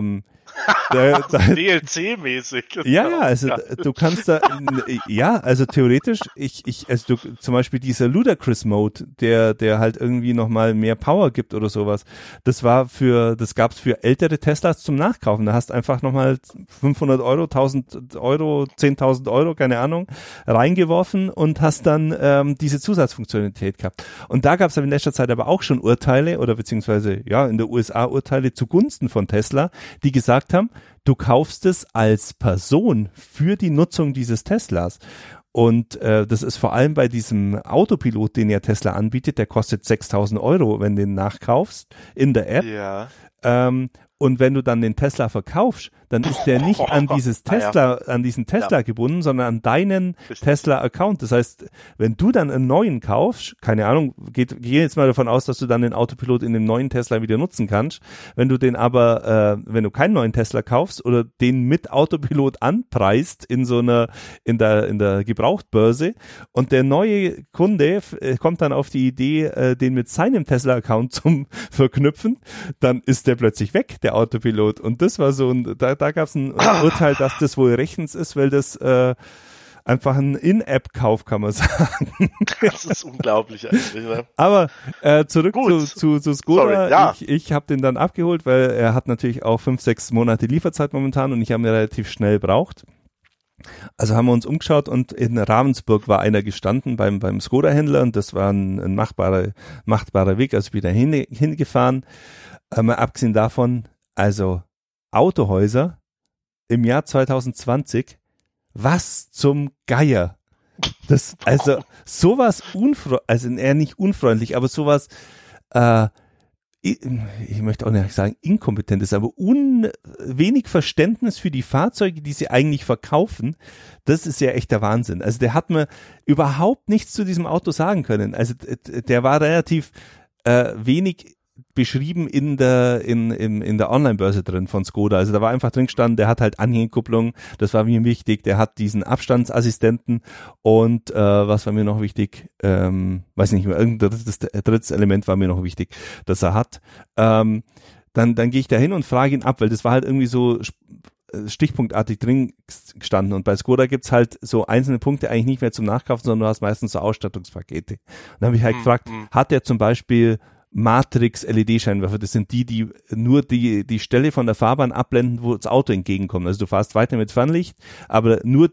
DLC-mäßig. Ja, also du kannst da, also theoretisch, zum Beispiel dieser Ludacris Mode, der halt irgendwie nochmal mehr Power gibt oder sowas, das gab's für ältere Teslas zum Nachkaufen. Da hast einfach nochmal 500 Euro, 1000 Euro, 10.000 Euro, keine Ahnung, reingeworfen und hast dann diese Zusatzfunktionalität gehabt. Und da gab's in letzter Zeit aber auch schon Urteile oder beziehungsweise in der USA Urteile zugunsten von Tesla, die gesagt haben, du kaufst es als Person für die Nutzung dieses Teslas. Und das ist vor allem bei diesem Autopilot, den ja Tesla anbietet, der kostet 6.000 Euro, wenn du den nachkaufst in der App. Ja. Und wenn du dann den Tesla verkaufst, dann ist der nicht an diesen Tesla gebunden, sondern an deinen Tesla-Account. Das heißt, wenn du dann einen neuen kaufst, keine Ahnung, geh jetzt mal davon aus, dass du dann den Autopilot in dem neuen Tesla wieder nutzen kannst. Wenn du den aber, wenn du keinen neuen Tesla kaufst oder den mit Autopilot anpreist in der Gebrauchtbörse und der neue Kunde kommt dann auf die Idee, den mit seinem Tesla-Account zum Verknüpfen, dann ist der plötzlich weg, der Autopilot. Und das war so da gab es ein Urteil, dass das wohl rechtens ist, weil das einfach ein In-App-Kauf, kann man sagen. Das ist unglaublich eigentlich. Ne? Aber zurück zu Skoda. Sorry, Ich habe den dann abgeholt, weil er hat natürlich auch 5-6 Monate Lieferzeit momentan und ich habe ihn relativ schnell braucht. Also haben wir uns umgeschaut und in Ravensburg war einer gestanden beim Skoda-Händler und das war ein machbarer Weg, also wieder hingefahren. Mal abgesehen davon, also Autohäuser im Jahr 2020, was zum Geier. Das, also sowas also eher nicht unfreundlich, aber sowas, ich möchte auch nicht sagen inkompetentes, aber wenig Verständnis für die Fahrzeuge, die sie eigentlich verkaufen, das ist ja echt der Wahnsinn. Also der hat mir überhaupt nichts zu diesem Auto sagen können. Also der war relativ wenig beschrieben in der Online-Börse drin von Skoda. Also da war einfach drin gestanden, der hat halt Anhängerkupplung, das war mir wichtig, der hat diesen Abstandsassistenten und was war mir noch wichtig? Weiß nicht mehr, irgendein drittes Element war mir noch wichtig, das er hat. Dann gehe ich da hin und frage ihn ab, weil das war halt irgendwie so stichpunktartig drin gestanden und bei Skoda gibt's halt so einzelne Punkte eigentlich nicht mehr zum Nachkaufen, sondern du hast meistens so Ausstattungspakete. Und dann habe ich halt gefragt, hat der zum Beispiel Matrix-LED-Scheinwerfer, das sind die nur die Stelle von der Fahrbahn abblenden, wo das Auto entgegenkommt. Also du fährst weiter mit Fernlicht, aber nur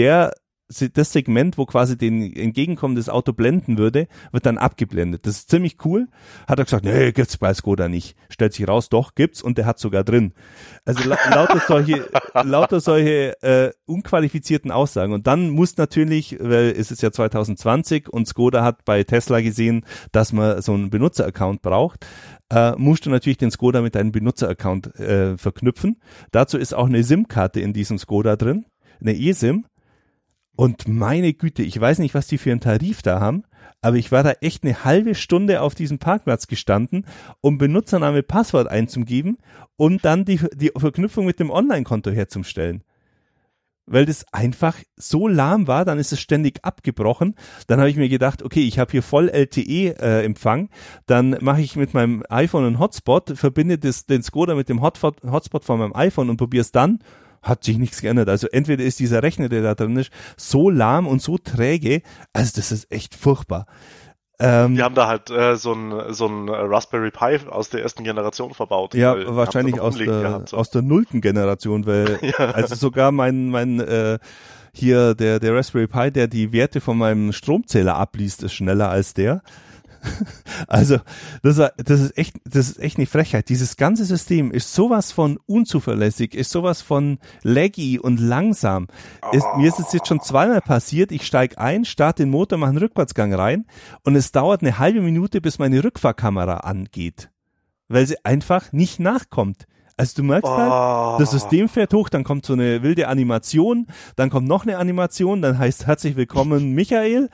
das Segment, wo quasi den entgegenkommendes Auto blenden würde, wird dann abgeblendet. Das ist ziemlich cool. Hat er gesagt, nee, gibt's bei Skoda nicht. Stellt sich raus, doch, gibt's und der hat sogar drin. Also lauter solche unqualifizierten Aussagen. Und dann muss natürlich, weil es ist ja 2020 und Skoda hat bei Tesla gesehen, dass man so einen Benutzeraccount braucht, musst du natürlich den Skoda mit deinem Benutzeraccount verknüpfen. Dazu ist auch eine SIM-Karte in diesem Skoda drin, eine eSIM. Und meine Güte, ich weiß nicht, was die für einen Tarif da haben, aber ich war da echt eine halbe Stunde auf diesem Parkplatz gestanden, um Benutzername, Passwort einzugeben und dann die Verknüpfung mit dem Online-Konto herzustellen. Weil das einfach so lahm war, dann ist es ständig abgebrochen. Dann habe ich mir gedacht, okay, ich habe hier voll LTE-Empfang, dann mache ich mit meinem iPhone einen Hotspot, verbinde den Skoda mit dem Hotspot von meinem iPhone und probiere es dann. Hat sich nichts geändert. Also entweder ist dieser Rechner, der da drin ist, so lahm und so träge, also das ist echt furchtbar. Die haben da halt so ein Raspberry Pi aus der ersten Generation verbaut. Ja, wahrscheinlich aus der 0. Generation, weil ja. Also sogar mein hier der Raspberry Pi, der die Werte von meinem Stromzähler abliest, ist schneller als der. Also, das ist echt eine Frechheit. Dieses ganze System ist sowas von unzuverlässig, ist sowas von laggy und langsam. Mir ist es jetzt schon zweimal passiert, ich steige ein, starte den Motor, mache einen Rückwärtsgang rein und es dauert eine halbe Minute, bis meine Rückfahrkamera angeht, weil sie einfach nicht nachkommt. Also du merkst halt, das System fährt hoch, dann kommt so eine wilde Animation, dann kommt noch eine Animation, dann heißt herzlich willkommen Michael,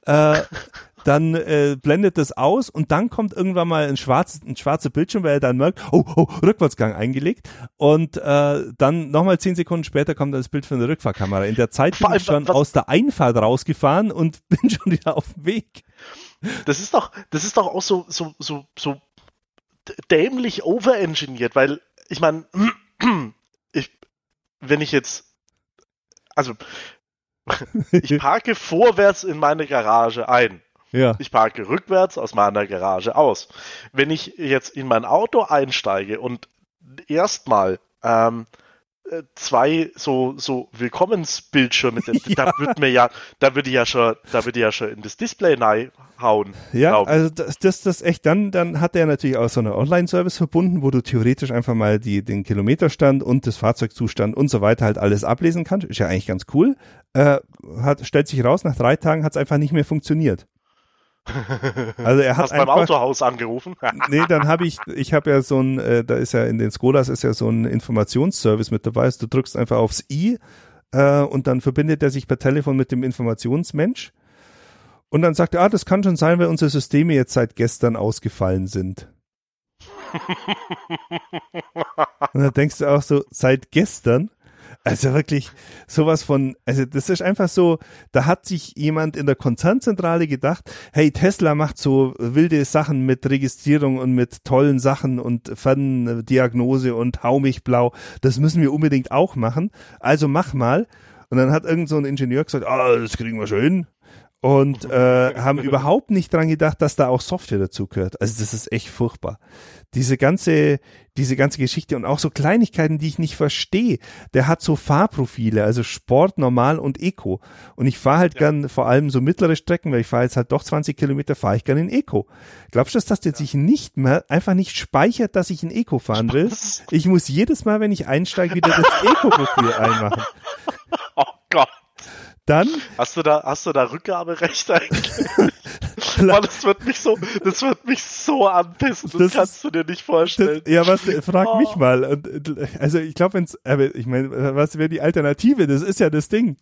dann blendet das aus und dann kommt irgendwann mal ein schwarzer Bildschirm, weil er dann merkt, Rückwärtsgang eingelegt und dann nochmal 10 Sekunden später kommt das Bild von der Rückfahrkamera. In der Zeit bin ich schon aus der Einfahrt rausgefahren und bin schon wieder auf dem Weg. Das ist doch auch so dämlich overengineert, weil ich meine, ich parke vorwärts in meine Garage ein. Ja. Ich parke rückwärts aus meiner Garage aus. Wenn ich jetzt in mein Auto einsteige und erstmal 2 so Willkommensbildschirme, ja. da würde ich ja schon in das Display hauen. Ja, also das echt, dann hat er natürlich auch so einen Online-Service verbunden, wo du theoretisch einfach mal den Kilometerstand und das Fahrzeugzustand und so weiter halt alles ablesen kannst. Ist ja eigentlich ganz cool. Stellt sich raus, nach 3 Tagen hat es einfach nicht mehr funktioniert. Also er hat Hast beim Autohaus angerufen? Nee, dann habe ich habe ja so ein, da ist ja in den Skodas ist ja so ein Informationsservice mit dabei. Also du drückst einfach aufs I und dann verbindet er sich per Telefon mit dem Informationsmensch und dann sagt er, das kann schon sein, weil unsere Systeme jetzt seit gestern ausgefallen sind. Und dann denkst du auch so, seit gestern? Also wirklich sowas von, also das ist einfach so, da hat sich jemand in der Konzernzentrale gedacht, hey, Tesla macht so wilde Sachen mit Registrierung und mit tollen Sachen und Ferndiagnose und hau mich blau, das müssen wir unbedingt auch machen, also mach mal. Und dann hat irgend so ein Ingenieur gesagt, das kriegen wir schon hin. und haben überhaupt nicht dran gedacht, dass da auch Software dazu gehört. Also das ist echt furchtbar. Diese ganze Geschichte und auch so Kleinigkeiten, die ich nicht verstehe. Der hat so Fahrprofile, also Sport, Normal und Eco. Und ich fahre halt gern vor allem so mittlere Strecken, weil ich fahre jetzt halt doch 20 Kilometer, fahre ich gern in Eco. Glaubst du, dass das jetzt sich nicht mehr, einfach nicht speichert, dass ich in Eco fahren will? Ich muss jedes Mal, wenn ich einsteige, wieder das Eco-Profil einmachen. Oh Gott. Dann hast du da Rückgaberecht eigentlich? Mann, das wird mich so anpissen, das kannst du dir nicht vorstellen. Frag mich mal. Und, also ich glaube, ich meine, was wäre die Alternative? Das ist ja das Ding.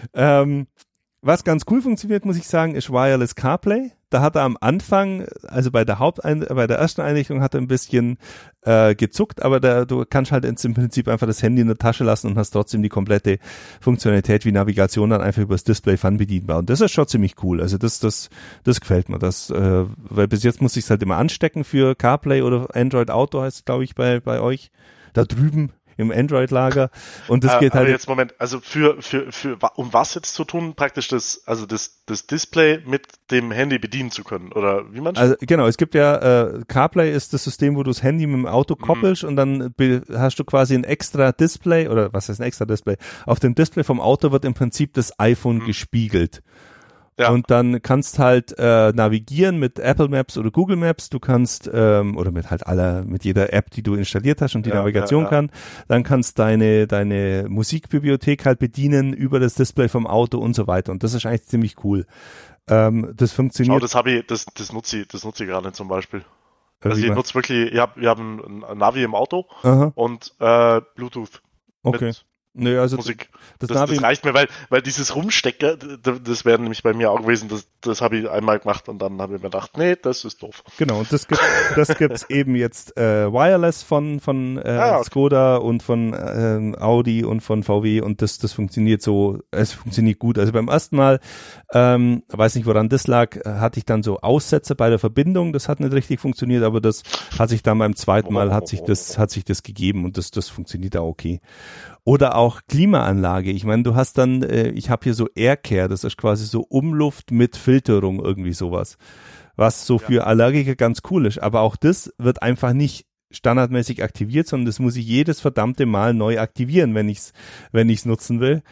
Was ganz cool funktioniert, muss ich sagen, ist Wireless CarPlay. Da hat er am Anfang, also bei der ersten Einrichtung hat er ein bisschen gezuckt, aber du kannst halt im Prinzip einfach das Handy in der Tasche lassen und hast trotzdem die komplette Funktionalität wie Navigation dann einfach übers Display fernbedienbar. Und das ist schon ziemlich cool. Also das gefällt mir. Weil bis jetzt muss ich es halt immer anstecken für CarPlay oder Android Auto heißt es, glaube ich, bei euch da drüben im Android-Lager. Und das geht halt. Aber jetzt Moment, also um was jetzt zu tun, praktisch das Display mit dem Handy bedienen zu können, oder wie man? Also genau, es gibt ja, CarPlay ist das System, wo du das Handy mit dem Auto koppelst und dann hast du quasi ein extra Display, oder was heißt ein extra Display? Auf dem Display vom Auto wird im Prinzip das iPhone gespiegelt. Ja. Und dann kannst halt navigieren mit Apple Maps oder Google Maps. Du kannst oder mit jeder App, die du installiert hast und die Navigation kann. Dann kannst deine Musikbibliothek halt bedienen über das Display vom Auto und so weiter. Und das ist eigentlich ziemlich cool. Das funktioniert. Schau, das nutze ich gerade zum Beispiel. Also ich nutze wirklich, wir haben ein Navi im Auto und Bluetooth. Okay. Nö, also Musik. Das reicht mir, weil dieses Rumstecker, das wäre nämlich bei mir auch gewesen, das habe ich einmal gemacht und dann habe ich mir gedacht, nee, das ist doof. Genau, und das gibt's eben jetzt wireless von Skoda und von Audi und von VW und das funktioniert so, es funktioniert gut. Also beim ersten Mal, weiß nicht, woran das lag, hatte ich dann so Aussätze bei der Verbindung, das hat nicht richtig funktioniert, aber das hat sich dann beim zweiten Mal hat sich das gegeben und das funktioniert auch okay. Oder auch Klimaanlage. Ich meine, du hast dann, ich habe hier so Aircare, das ist quasi so Umluft mit Filterung, irgendwie sowas. Was so für Allergiker ganz cool ist. Aber auch das wird einfach nicht standardmäßig aktiviert, sondern das muss ich jedes verdammte Mal neu aktivieren, wenn ich's nutzen will.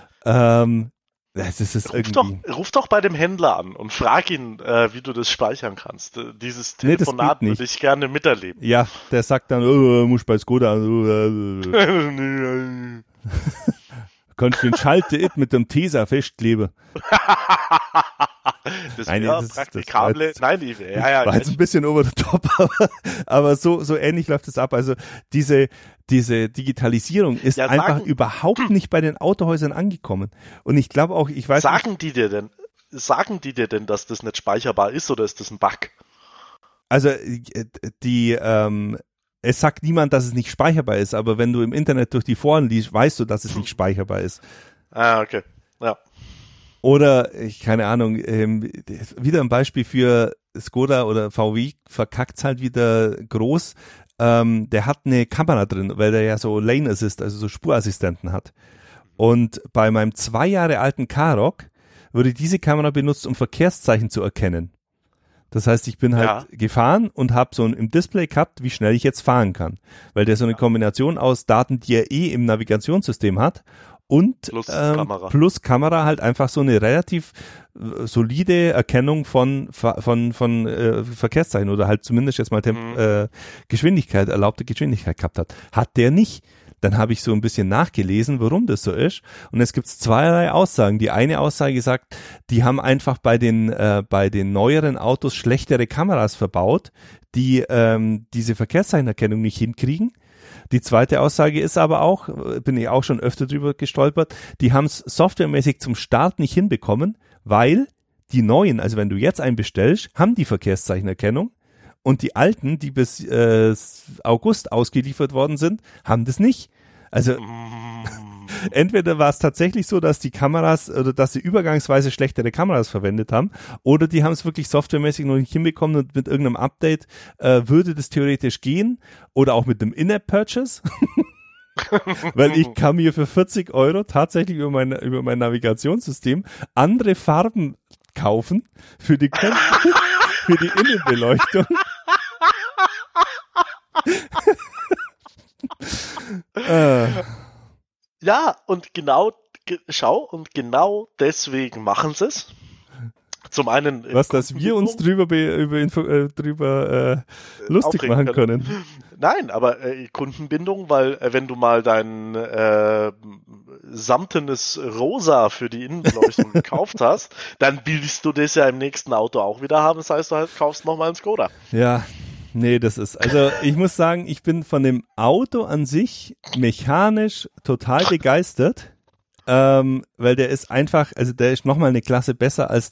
Das ist ruf doch bei dem Händler an und frag ihn, wie du das speichern kannst. Dieses Telefonat würde ich gerne miterleben. Ja, der sagt dann, muss bei Skoda. Kannst du den Schalter mit dem Tesa festkleben. Das wäre praktikable. War jetzt ein bisschen over the top, aber so ähnlich läuft es ab. Also diese Digitalisierung ist einfach überhaupt nicht bei den Autohäusern angekommen. Und ich glaube auch, Sagen die dir denn, dass das nicht speicherbar ist oder ist das ein Bug? Also es sagt niemand, dass es nicht speicherbar ist, aber wenn du im Internet durch die Foren liest, weißt du, dass es nicht speicherbar ist. Ah, okay. Ja. Oder, keine Ahnung, wieder ein Beispiel für Skoda oder VW verkackt's halt wieder groß. Der hat eine Kamera drin, weil der ja so Lane Assist, also so Spurassistenten hat. Und bei meinem 2 Jahre alten Karoq wurde diese Kamera benutzt, um Verkehrszeichen zu erkennen. Das heißt, ich bin halt gefahren und habe so im Display gehabt, wie schnell ich jetzt fahren kann. Weil der so eine Kombination aus Daten, die er im Navigationssystem hat und plus Kamera halt einfach so eine relativ solide Erkennung von Verkehrszeichen oder halt zumindest jetzt mal erlaubte Geschwindigkeit gehabt hat. Hat der nicht. Dann habe ich so ein bisschen nachgelesen, warum das so ist. Und es gibt zweierlei Aussagen. Die eine Aussage sagt, die haben einfach bei den neueren Autos schlechtere Kameras verbaut, die diese Verkehrszeichenerkennung nicht hinkriegen. Die zweite Aussage ist aber auch, bin ich auch schon öfter drüber gestolpert, die haben es softwaremäßig zum Start nicht hinbekommen, weil die neuen, also wenn du jetzt einen bestellst, haben die Verkehrszeichenerkennung. Und die alten, die bis August ausgeliefert worden sind, haben das nicht. Also entweder war es tatsächlich so, dass die Kameras oder dass sie übergangsweise schlechtere Kameras verwendet haben, oder die haben es wirklich softwaremäßig noch nicht hinbekommen und mit irgendeinem Update würde das theoretisch gehen oder auch mit einem In-App-Purchase. Weil ich kann mir für 40 € tatsächlich über mein Navigationssystem andere Farben kaufen für die für die Innenbeleuchtung. Ja, und genau deswegen machen sie es. Zum einen, dass wir uns drüber lustig machen können. Nein, aber Kundenbindung, weil wenn du mal dein samtenes Rosa für die Innenbeleuchtung gekauft hast, dann willst du das ja im nächsten Auto auch wieder haben. Das heißt, du halt kaufst nochmal einen Skoda. Ja, nee, also ich muss sagen, ich bin von dem Auto an sich mechanisch total begeistert. Weil der ist einfach, also der ist nochmal eine Klasse besser als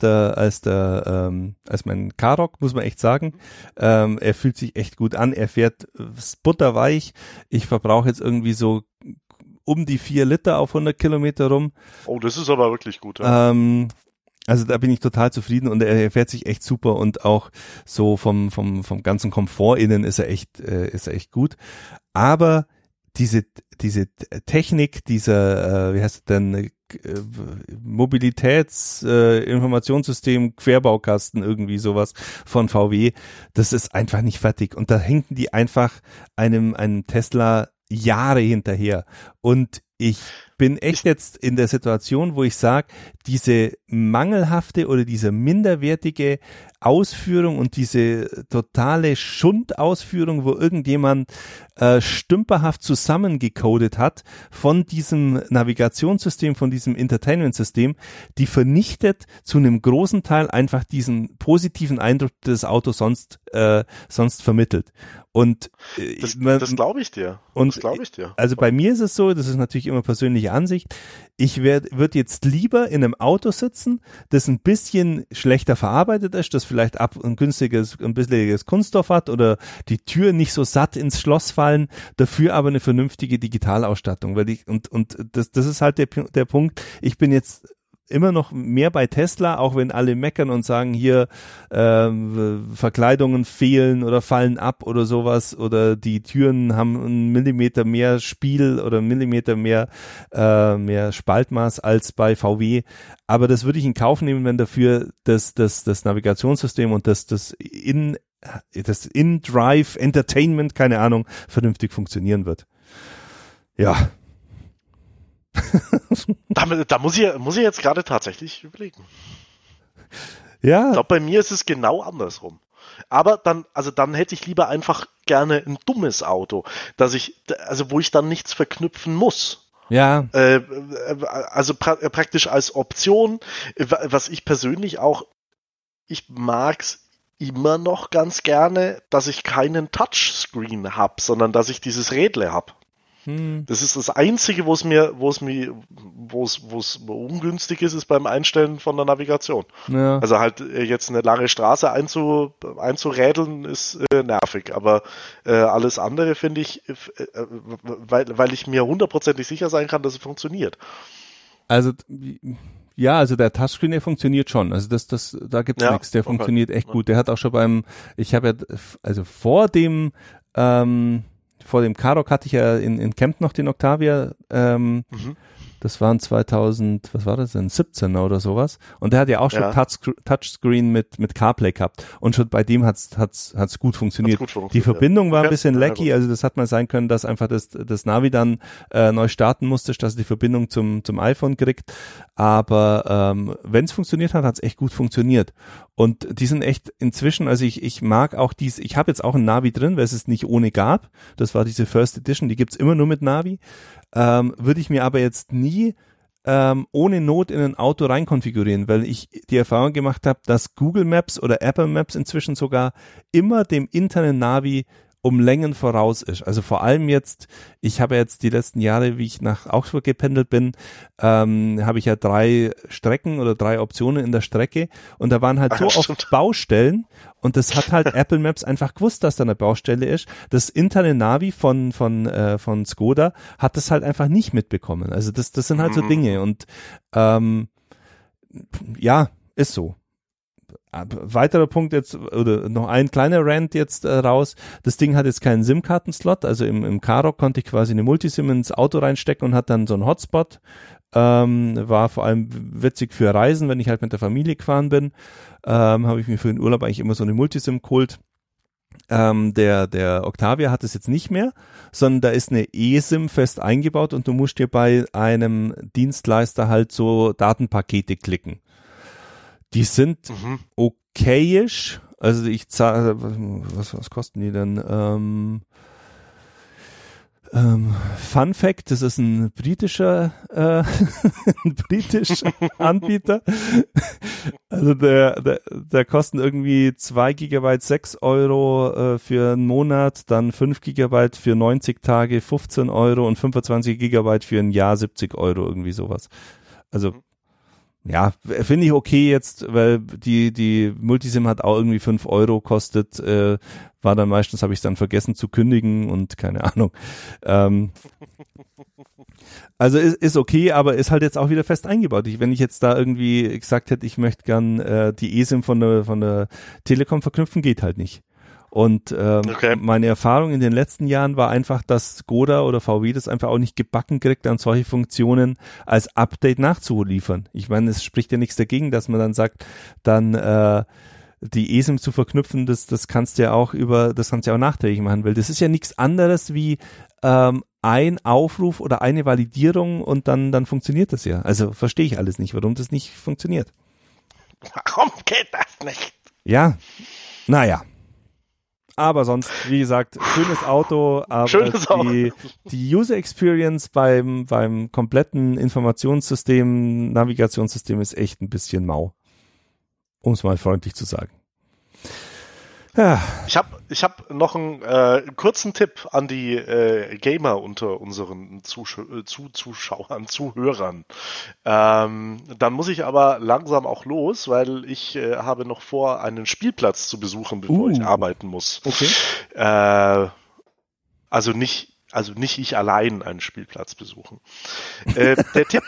mein Karoq, muss man echt sagen. Er fühlt sich echt gut an, er fährt butterweich. Ich verbrauche jetzt irgendwie so um die 4 Liter auf 100 Kilometer rum. Oh, das ist aber wirklich gut. Ja. Also da bin ich total zufrieden und er fährt sich echt super und auch so vom ganzen Komfort innen ist er echt gut. Aber diese Technik, dieser, wie heißt es denn, Mobilitätsinformationssystem, Querbaukasten, irgendwie sowas von VW, das ist einfach nicht fertig. Und da hinken die einfach einem Tesla Jahre hinterher. Und ich bin echt jetzt in der Situation, wo ich sage, diese mangelhafte oder diese minderwertige Ausführung und diese totale Schundausführung, wo irgendjemand stümperhaft zusammengecodet hat von diesem Navigationssystem, von diesem Entertainment-System, die vernichtet zu einem großen Teil einfach diesen positiven Eindruck, den das Auto sonst vermittelt. Und das glaube ich dir. Das glaube ich dir. Also bei mir ist es so, das ist natürlich immer persönliche Ansicht. Ich würde jetzt lieber in einem Auto sitzen, das ein bisschen schlechter verarbeitet ist, das vielleicht ein billiges Kunststoff hat oder die Türen nicht so satt ins Schloss fallen, dafür aber eine vernünftige Digitalausstattung. Und das ist halt der Punkt. Ich bin jetzt immer noch mehr bei Tesla, auch wenn alle meckern und sagen, hier Verkleidungen fehlen oder fallen ab oder sowas oder die Türen haben einen Millimeter mehr Spiel oder einen Millimeter mehr Spaltmaß als bei VW. Aber das würde ich in Kauf nehmen, wenn dafür das Navigationssystem und das In-Drive Entertainment, keine Ahnung, vernünftig funktionieren wird. Ja. Da muss ich jetzt gerade tatsächlich überlegen. Ja. Ich glaube, bei mir ist es genau andersrum. Aber dann hätte ich lieber einfach gerne ein dummes Auto, wo ich dann nichts verknüpfen muss. Ja. Also praktisch als Option, was ich persönlich auch, ich mag's immer noch ganz gerne, dass ich keinen Touchscreen habe, sondern dass ich dieses Rädle habe. Das ist das Einzige, wo es ungünstig ist beim Einstellen von der Navigation. Ja. Also halt jetzt eine lange Straße einzurädeln ist nervig, aber alles andere finde ich, weil ich mir hundertprozentig sicher sein kann, dass es funktioniert. Also ja, also der Touchscreen, der funktioniert schon. Also da gibt's nichts. Der funktioniert echt gut. Der hat auch schon vor dem Karoq hatte ich ja in Kempten noch den Octavia, das waren 2017 oder sowas. Und der hat ja auch schon Touchscreen mit CarPlay gehabt. Und schon bei dem hat's gut funktioniert. Die Verbindung war ein bisschen laggy, also das hat mal sein können, dass einfach das Navi dann neu starten musste, dass die Verbindung zum iPhone kriegt. Aber wenn es funktioniert hat, hat's echt gut funktioniert. Und die sind echt inzwischen, also ich mag auch ich habe jetzt auch ein Navi drin, weil es es nicht ohne gab. Das war diese First Edition, die gibt's immer nur mit Navi. Würde ich mir aber jetzt nie ohne Not in ein Auto reinkonfigurieren, weil ich die Erfahrung gemacht habe, dass Google Maps oder Apple Maps inzwischen sogar immer dem internen Navi um Längen voraus ist. Also vor allem jetzt, ich habe jetzt die letzten Jahre, wie ich nach Augsburg gependelt bin, habe ich ja 3 Strecken oder 3 Optionen in der Strecke und da waren halt so oft Baustellen und das hat halt Apple Maps einfach gewusst, dass da eine Baustelle ist. Das interne Navi von Skoda hat das halt einfach nicht mitbekommen. Also das sind halt so Dinge und ja, ist so. weiterer Punkt jetzt, oder noch ein kleiner Rant jetzt raus. Das Ding hat jetzt keinen SIM-Karten-Slot, also im Karoq konnte ich quasi eine Multisim ins Auto reinstecken und hat dann so einen Hotspot. War vor allem witzig für Reisen, wenn ich halt mit der Familie gefahren bin. Habe ich mir für den Urlaub eigentlich immer so eine Multisim geholt. Der Octavia hat es jetzt nicht mehr, sondern da ist eine eSIM fest eingebaut und du musst dir bei einem Dienstleister halt so Datenpakete klicken. Die sind okayisch, also ich zahle, was kosten die denn? Fun Fact, das ist ein britischer Anbieter. Also der kosten irgendwie 2 Gigabyte 6 Euro für einen Monat, dann 5 Gigabyte für 90 Tage 15 Euro und 25 Gigabyte für ein Jahr 70 Euro, irgendwie sowas. Also ja, finde ich okay jetzt, weil die Multisim hat auch irgendwie 5 Euro kostet, war dann meistens, habe ich dann vergessen zu kündigen und keine Ahnung. Also ist okay, aber ist halt jetzt auch wieder fest eingebaut. Wenn ich jetzt da irgendwie gesagt hätte, ich möchte gern die eSIM von der Telekom verknüpfen, geht halt nicht. Und meine Erfahrung in den letzten Jahren war einfach, dass Skoda oder VW das einfach auch nicht gebacken kriegt, an solche Funktionen als Update nachzuliefern. Ich meine, es spricht ja nichts dagegen, dass man dann sagt, dann die eSIM zu verknüpfen, das kannst du ja auch nachträglich machen, weil das ist ja nichts anderes wie ein Aufruf oder eine Validierung und dann funktioniert das ja. Also verstehe ich alles nicht, warum das nicht funktioniert. Warum geht das nicht? Ja, naja. Aber sonst, wie gesagt, schönes Auto, aber die User Experience beim kompletten Informationssystem, Navigationssystem ist echt ein bisschen mau. Um es mal freundlich zu sagen. Ja. Ich hab noch einen kurzen Tipp an die Gamer unter unseren Zuhörern. Dann muss ich aber langsam auch los, weil ich habe noch vor, einen Spielplatz zu besuchen, bevor ich arbeiten muss. Okay. Also nicht ich allein einen Spielplatz besuchen. Der Tipp.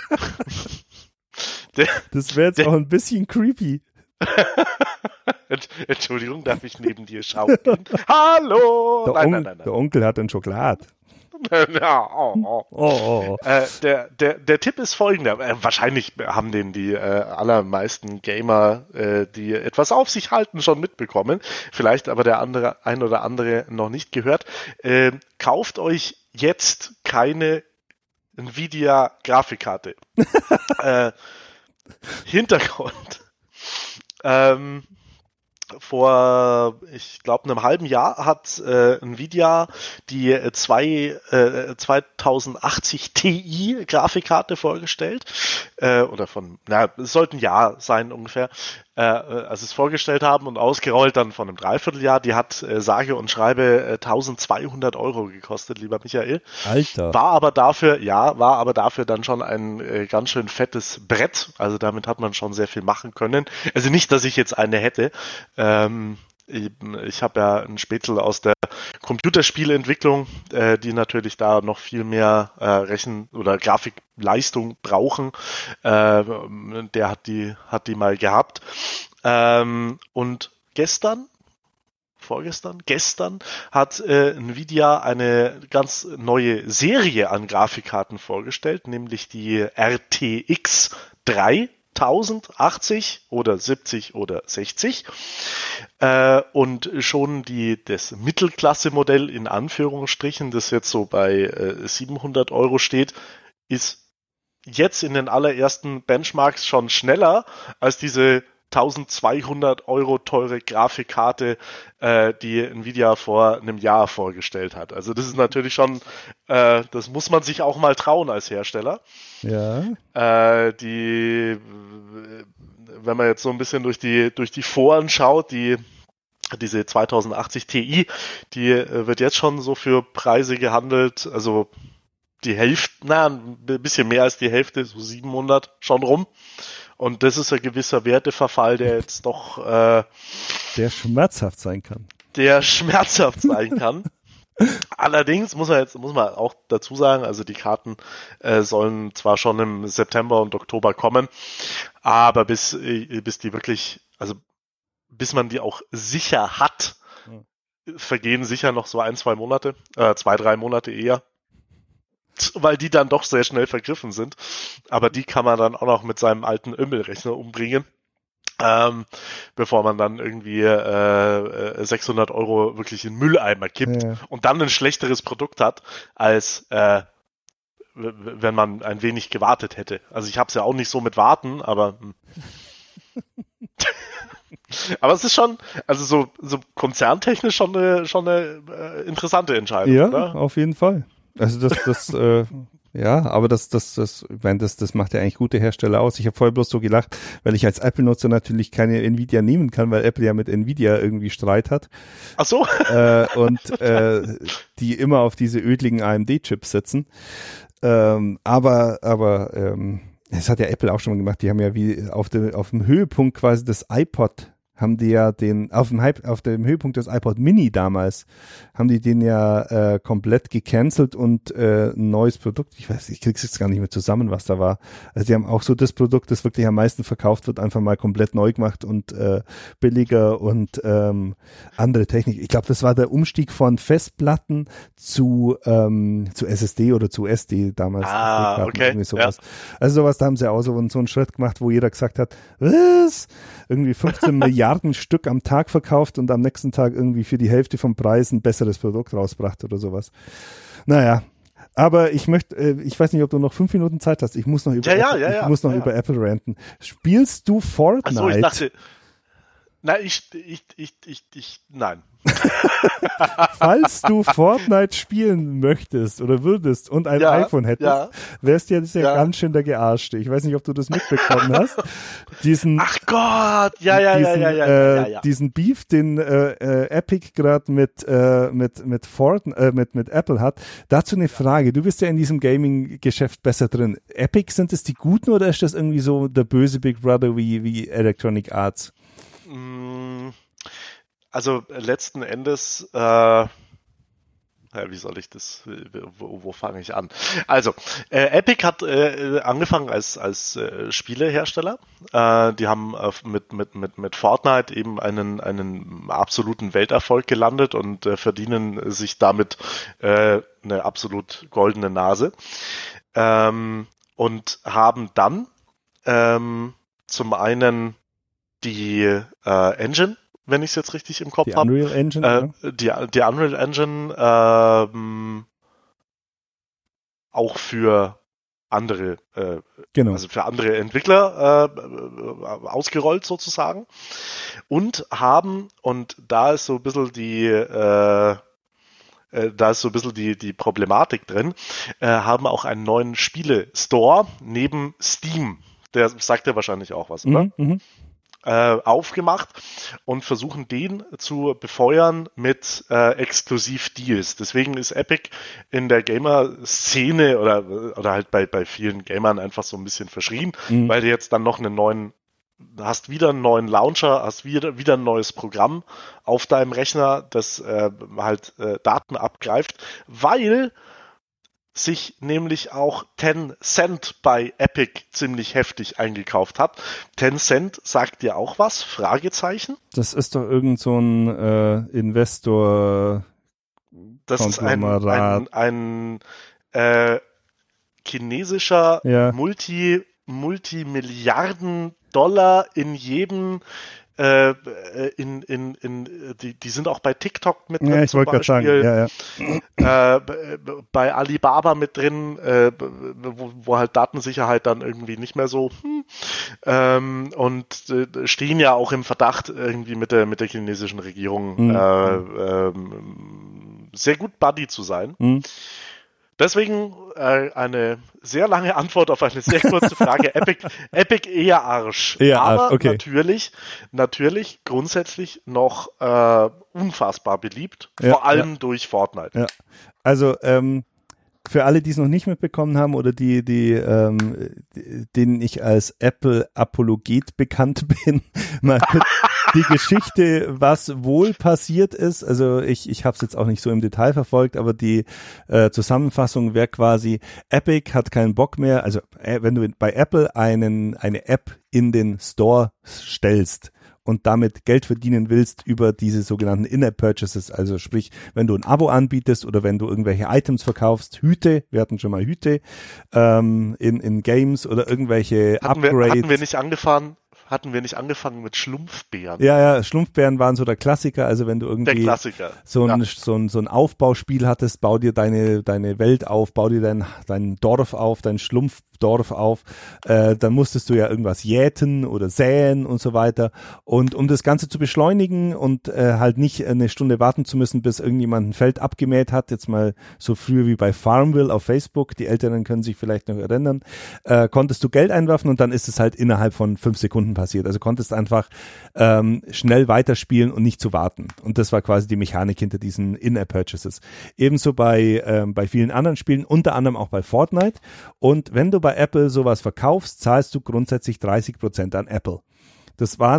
Das wäre jetzt auch ein bisschen creepy. Entschuldigung, darf ich neben dir schauen? Hallo! Nein. Der Onkel hat ein Schokolad. Der Tipp ist folgender. Wahrscheinlich haben den die allermeisten Gamer, die etwas auf sich halten, schon mitbekommen. Vielleicht aber ein oder andere noch nicht gehört. Kauft euch jetzt keine Nvidia-Grafikkarte. Hintergrund. Vor, ich glaube, einem halben Jahr hat Nvidia die 2080 Ti Grafikkarte vorgestellt. Es sollte ein Jahr sein ungefähr, als sie es vorgestellt haben und ausgerollt dann von einem Dreivierteljahr. Die hat sage und schreibe 1200 Euro gekostet, lieber Michael. Alter. War aber dafür dann schon ein ganz schön fettes Brett. Also damit hat man schon sehr viel machen können. Also nicht, dass ich jetzt eine hätte. Ich habe ja ein Spätzle aus der Computerspieleentwicklung, die natürlich da noch viel mehr Rechen- oder Grafikleistung brauchen. Der hat die mal gehabt. Und gestern hat Nvidia eine ganz neue Serie an Grafikkarten vorgestellt, nämlich die RTX 3080 oder 70 oder 60 und schon das Mittelklasse-Modell in Anführungsstrichen, das jetzt so bei 700 Euro steht, ist jetzt in den allerersten Benchmarks schon schneller als diese 1200 Euro teure Grafikkarte, die Nvidia vor einem Jahr vorgestellt hat. Also das ist natürlich schon, das muss man sich auch mal trauen als Hersteller. Ja. Wenn man jetzt so ein bisschen durch die Foren schaut, diese 2080 Ti, die wird jetzt schon so für Preise gehandelt, also die Hälfte, ein bisschen mehr als die Hälfte, so 700 schon rum. Und das ist ein gewisser Werteverfall, der jetzt doch der schmerzhaft sein kann. Allerdings muss man auch dazu sagen, also die Karten sollen zwar schon im September und Oktober kommen, aber bis die wirklich, also bis man die auch sicher hat, vergehen sicher noch so 1-2 Monate, 2-3 Monate eher, weil die dann doch sehr schnell vergriffen sind. Aber die kann man dann auch noch mit seinem alten Ömmelrechner umbringen, bevor man dann irgendwie 600 € wirklich in Mülleimer kippt und dann ein schlechteres Produkt hat, als wenn man ein wenig gewartet hätte. Also ich habe es ja auch nicht so mit Warten, aber aber es ist schon, also so konzerntechnisch schon eine interessante Entscheidung. Ja, oder? Auf jeden Fall. Also das ja, aber das macht ja eigentlich gute Hersteller aus. Ich habe vorher bloß so gelacht, weil ich als Apple-Nutzer natürlich keine Nvidia nehmen kann, weil Apple ja mit Nvidia irgendwie Streit hat. Ach so. Und die immer auf diese ödligen AMD-Chips setzen. Aber das hat ja Apple auch schon mal gemacht. Die haben ja wie auf dem Höhepunkt quasi des iPod haben die ja auf dem Höhepunkt des iPod Mini damals, haben die den ja komplett gecancelt und ein neues Produkt, ich krieg's jetzt gar nicht mehr zusammen, was da war. Also die haben auch so das Produkt, das wirklich am meisten verkauft wird, einfach mal komplett neu gemacht und billiger und andere Technik. Ich glaube, das war der Umstieg von Festplatten zu SSD oder zu SD damals. Okay. Irgendwie sowas. Ja. Also sowas, da haben sie auch so einen Schritt gemacht, wo jeder gesagt hat, was? Irgendwie 15 Milliarden Stück am Tag verkauft und am nächsten Tag irgendwie für die Hälfte vom Preis ein besseres Produkt rausbracht oder sowas. Naja, aber ich weiß nicht, ob du noch 5 Minuten Zeit hast. Ich muss noch über über Apple ranten. Spielst du Fortnite? Ach so, ich dachte, nein, nein. Falls du Fortnite spielen möchtest oder würdest und ein iPhone hättest, wärst du jetzt ja ganz schön der Gearschte. Ich weiß nicht, ob du das mitbekommen hast. Ach Gott, diesen Beef, den Epic gerade mit Apple hat. Dazu eine Frage. Du bist ja in diesem Gaming-Geschäft besser drin. Epic, sind es die Guten oder ist das irgendwie so der böse Big Brother wie Electronic Arts? Also letzten Endes, wie soll ich das, wo fange ich an? Also, Epic hat angefangen als Spielehersteller. Die haben mit Fortnite eben einen absoluten Welterfolg gelandet und verdienen sich damit eine absolut goldene Nase. Und haben dann zum einen die Engine, wenn ich es jetzt richtig im Kopf habe. Die Unreal Engine? Die Unreal Engine auch für andere, also für andere Entwickler ausgerollt sozusagen. Und da ist so ein bisschen die Problematik drin, haben auch einen neuen Spiele-Store neben Steam. Der sagt ja wahrscheinlich auch was, oder? Aufgemacht und versuchen den zu befeuern mit Exklusiv-Deals. Deswegen ist Epic in der Gamer-Szene oder halt bei vielen Gamern einfach so ein bisschen verschrien, weil du jetzt dann noch hast wieder einen neuen Launcher, hast wieder ein neues Programm auf deinem Rechner, das Daten abgreift, weil sich nämlich auch Tencent bei Epic ziemlich heftig eingekauft hat. Tencent sagt dir auch was? Fragezeichen? Das ist doch irgend so ein Investor. Das ist ein chinesischer Multimilliarden-Dollar in jedem die sind auch bei TikTok mit drin. Ja, ich wollte gerade sagen. Bei Alibaba mit drin, wo halt Datensicherheit dann irgendwie nicht mehr so und stehen ja auch im Verdacht, irgendwie mit der chinesischen Regierung sehr gut Buddy zu sein. Deswegen eine sehr lange Antwort auf eine sehr kurze Frage. Epic eher Arsch. Aber okay. natürlich grundsätzlich noch unfassbar beliebt. Vor allem durch Fortnite. Ja. Also für alle, die es noch nicht mitbekommen haben oder denen ich als Apple-Apologet bekannt bin, mal kurz die Geschichte, was wohl passiert ist. Also ich habe es jetzt auch nicht so im Detail verfolgt, aber die Zusammenfassung wäre quasi, Epic hat keinen Bock mehr. Also wenn du bei Apple eine App in den Store stellst und damit Geld verdienen willst über diese sogenannten In-App-Purchases, also sprich, wenn du ein Abo anbietest oder wenn du irgendwelche Items verkaufst, Hüte, wir hatten schon mal Hüte in Games oder irgendwelche Upgrades. Hatten wir nicht angefangen mit Schlumpfbären? Ja, Schlumpfbären waren so der Klassiker, also wenn du irgendwie so ein Aufbauspiel hattest, bau dir deine Welt auf, bau dir dein Dorf auf, dein Schlumpfdorf auf, dann musstest du ja irgendwas jäten oder säen und so weiter, und um das Ganze zu beschleunigen und halt nicht eine Stunde warten zu müssen, bis irgendjemand ein Feld abgemäht hat, jetzt mal so früher wie bei Farmville auf Facebook, die Älteren können sich vielleicht noch erinnern, konntest du Geld einwerfen und dann ist es halt innerhalb von 5 Sekunden passiert. Also konntest einfach schnell weiterspielen und nicht zu warten. Und das war quasi die Mechanik hinter diesen In-App-Purchases. Ebenso bei vielen anderen Spielen, unter anderem auch bei Fortnite. Und wenn du bei Apple sowas verkaufst, zahlst du grundsätzlich 30% an Apple. Das war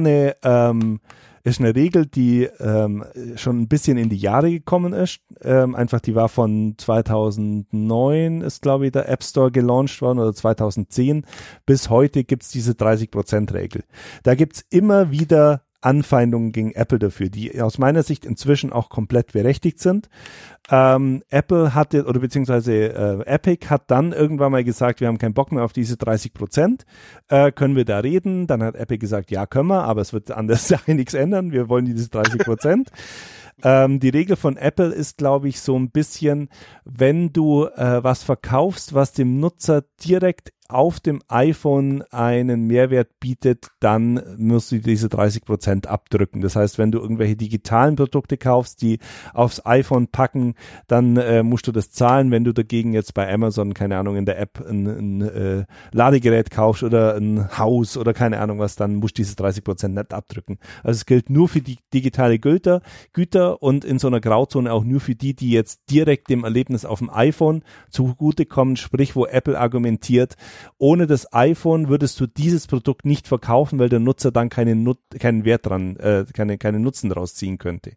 ist eine Regel, die schon ein bisschen in die Jahre gekommen ist. Einfach, die war von 2009, ist glaube ich der App Store gelauncht worden, oder 2010. Bis heute gibt's diese 30%-Regel. Da gibt's immer wieder Anfeindungen gegen Apple dafür, die aus meiner Sicht inzwischen auch komplett berechtigt sind. Apple hatte, oder beziehungsweise Epic hat dann irgendwann mal gesagt, wir haben keinen Bock mehr auf diese 30%, können wir da reden? Dann hat Epic gesagt, ja, können wir, aber es wird an der Sache nichts ändern, wir wollen diese 30%. Die Regel von Apple ist, glaube ich, so ein bisschen, wenn du was verkaufst, was dem Nutzer direkt auf dem iPhone einen Mehrwert bietet, dann musst du diese 30% abdrücken. Das heißt, wenn du irgendwelche digitalen Produkte kaufst, die aufs iPhone packen, dann musst du das zahlen. Wenn du dagegen jetzt bei Amazon, keine Ahnung, in der App ein Ladegerät kaufst oder ein Haus oder keine Ahnung was, dann musst du diese 30% nicht abdrücken. Also es gilt nur für die digitale Güter und in so einer Grauzone auch nur für die jetzt direkt dem Erlebnis auf dem iPhone zugutekommen, sprich, wo Apple argumentiert, ohne das iPhone würdest du dieses Produkt nicht verkaufen, weil der Nutzer dann keinen Wert dran, keinen Nutzen daraus ziehen könnte.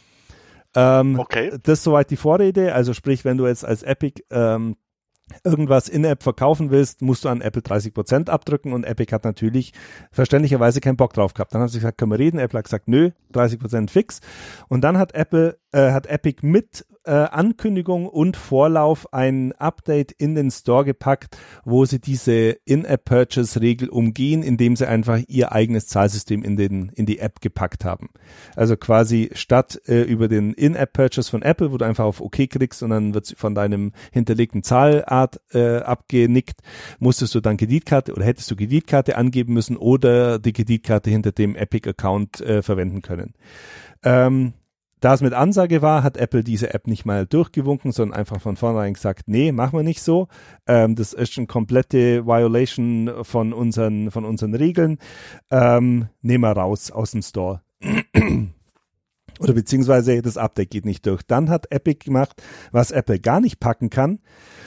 Okay. Das ist soweit die Vorrede. Also sprich, wenn du jetzt als Epic irgendwas in-App verkaufen willst, musst du an Apple 30% abdrücken, und Epic hat natürlich verständlicherweise keinen Bock drauf gehabt. Dann haben sie gesagt, können wir reden? Apple hat gesagt, nö, 30% fix. Und dann hat Epic mit Ankündigung und Vorlauf ein Update in den Store gepackt, wo sie diese In-App-Purchase-Regel umgehen, indem sie einfach ihr eigenes Zahlsystem in die App gepackt haben. Also quasi statt über den In-App-Purchase von Apple, wo du einfach auf OK klickst und dann wird von deinem hinterlegten Zahlart abgenickt, musstest du dann hättest du Kreditkarte angeben müssen oder die Kreditkarte hinter dem Epic-Account verwenden können. Da es mit Ansage war, hat Apple diese App nicht mal durchgewunken, sondern einfach von vornherein gesagt, nee, machen wir nicht so. Das ist eine komplette Violation von unseren Regeln. Nehmen wir raus aus dem Store. Oder beziehungsweise das Update geht nicht durch. Dann hat Epic gemacht, was Apple gar nicht packen kann.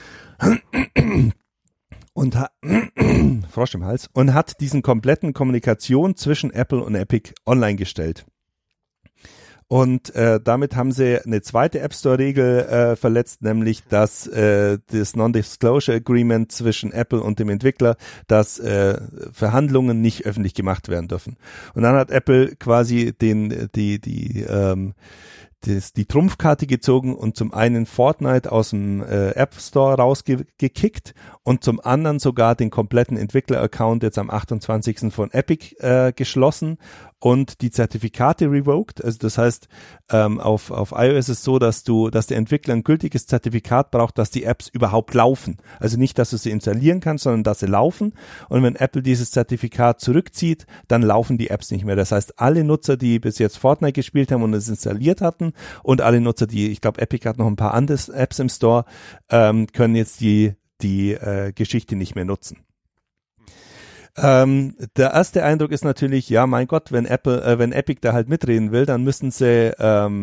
Und Frosch im Hals. Und hat diesen kompletten Kommunikation zwischen Apple und Epic online gestellt. Und damit haben sie eine zweite App Store Regel verletzt, nämlich dass das Non-Disclosure Agreement zwischen Apple und dem Entwickler, dass Verhandlungen nicht öffentlich gemacht werden dürfen. Und dann hat Apple quasi die Trumpfkarte gezogen und zum einen Fortnite aus dem App Store rausgekickt und zum anderen sogar den kompletten Entwickler-Account jetzt am 28. von Epic geschlossen und die Zertifikate revoked. Also das heißt, auf iOS ist es so, dass der Entwickler ein gültiges Zertifikat braucht, dass die Apps überhaupt laufen. Also nicht, dass du sie installieren kannst, sondern dass sie laufen. Und wenn Apple dieses Zertifikat zurückzieht, dann laufen die Apps nicht mehr. Das heißt, alle Nutzer, die bis jetzt Fortnite gespielt haben und es installiert hatten, und alle Nutzer, ich glaube, Epic hat noch ein paar andere Apps im Store, können jetzt die Geschichte nicht mehr nutzen. Der erste Eindruck ist natürlich, ja, mein Gott, wenn Epic da halt mitreden will, dann müssen sie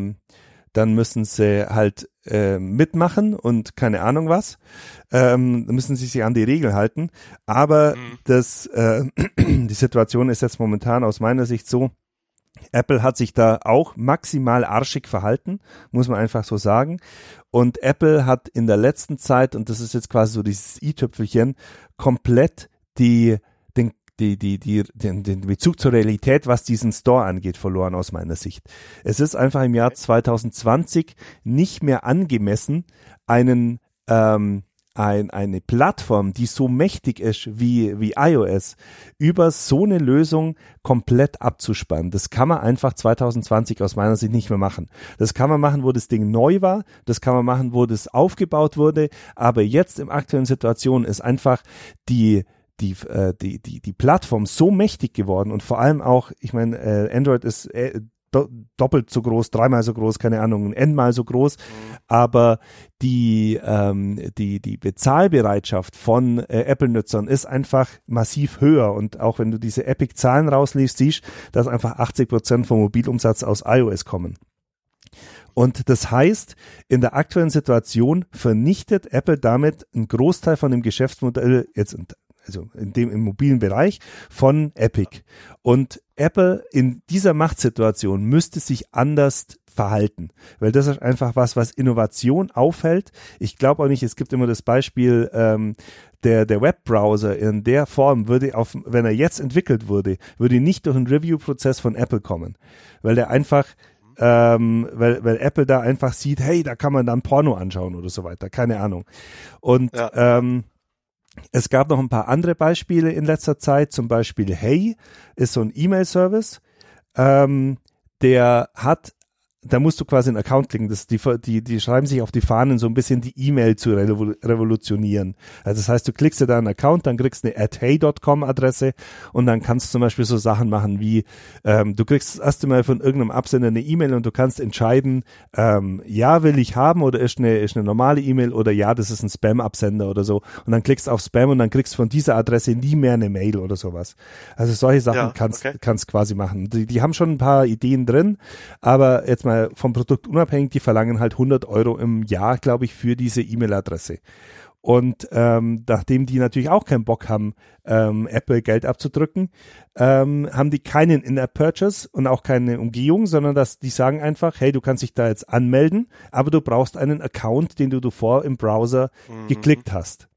halt mitmachen und keine Ahnung was. Müssen sie sich an die Regeln halten. Aber die Situation ist jetzt momentan aus meiner Sicht so, Apple hat sich da auch maximal arschig verhalten, muss man einfach so sagen. Und Apple hat in der letzten Zeit, und das ist jetzt quasi so dieses i-Tüpfelchen, komplett den Bezug zur Realität, was diesen Store angeht, verloren aus meiner Sicht. Es ist einfach im Jahr 2020 nicht mehr angemessen, eine Plattform, die so mächtig ist wie iOS, über so eine Lösung komplett abzuspannen. Das kann man einfach 2020 aus meiner Sicht nicht mehr machen. Das kann man machen, wo das Ding neu war, das kann man machen, wo das aufgebaut wurde, aber jetzt im aktuellen Situation ist einfach die Plattform so mächtig geworden und vor allem auch, ich meine, Android ist doppelt so groß, dreimal so groß, keine Ahnung, n-mal so groß, aber die Bezahlbereitschaft von Apple-Nutzern ist einfach massiv höher und auch wenn du diese Epic-Zahlen rausliest, siehst, dass einfach 80% vom Mobilumsatz aus iOS kommen. Und das heißt, in der aktuellen Situation vernichtet Apple damit einen Großteil von dem Geschäftsmodell im mobilen Bereich von Epic. Und Apple in dieser Machtsituation müsste sich anders verhalten, weil das ist einfach was Innovation aufhält. Ich glaube auch nicht, es gibt immer das Beispiel, der Webbrowser in der Form würde wenn er jetzt entwickelt würde nicht durch einen Review-Prozess von Apple kommen, weil der einfach weil Apple da einfach sieht, hey, da kann man dann Porno anschauen oder so weiter, keine Ahnung. Und es gab noch ein paar andere Beispiele in letzter Zeit, zum Beispiel Hey ist so ein E-Mail-Service, da musst du quasi einen Account klicken, die schreiben sich auf die Fahnen, so ein bisschen die E-Mail zu revolutionieren. Also das heißt, du klickst dir da einen Account, dann kriegst du eine @hey.com Adresse und dann kannst du zum Beispiel so Sachen machen wie, du kriegst das erste Mal von irgendeinem Absender eine E-Mail und du kannst entscheiden, ja, will ich haben oder ist eine normale E-Mail oder ja, das ist ein Spam-Absender oder so. Und dann klickst du auf Spam und dann kriegst du von dieser Adresse nie mehr eine Mail oder sowas. Also solche Sachen kannst quasi machen. Die haben schon ein paar Ideen drin, aber jetzt mal vom Produkt unabhängig, die verlangen halt 100 € im Jahr, glaube ich, für diese E-Mail-Adresse. Und nachdem die natürlich auch keinen Bock haben, Apple Geld abzudrücken, haben die keinen In-App-Purchase und auch keine Umgehung, sondern die sagen einfach, hey, du kannst dich da jetzt anmelden, aber du brauchst einen Account, den du davor im Browser geklickt hast.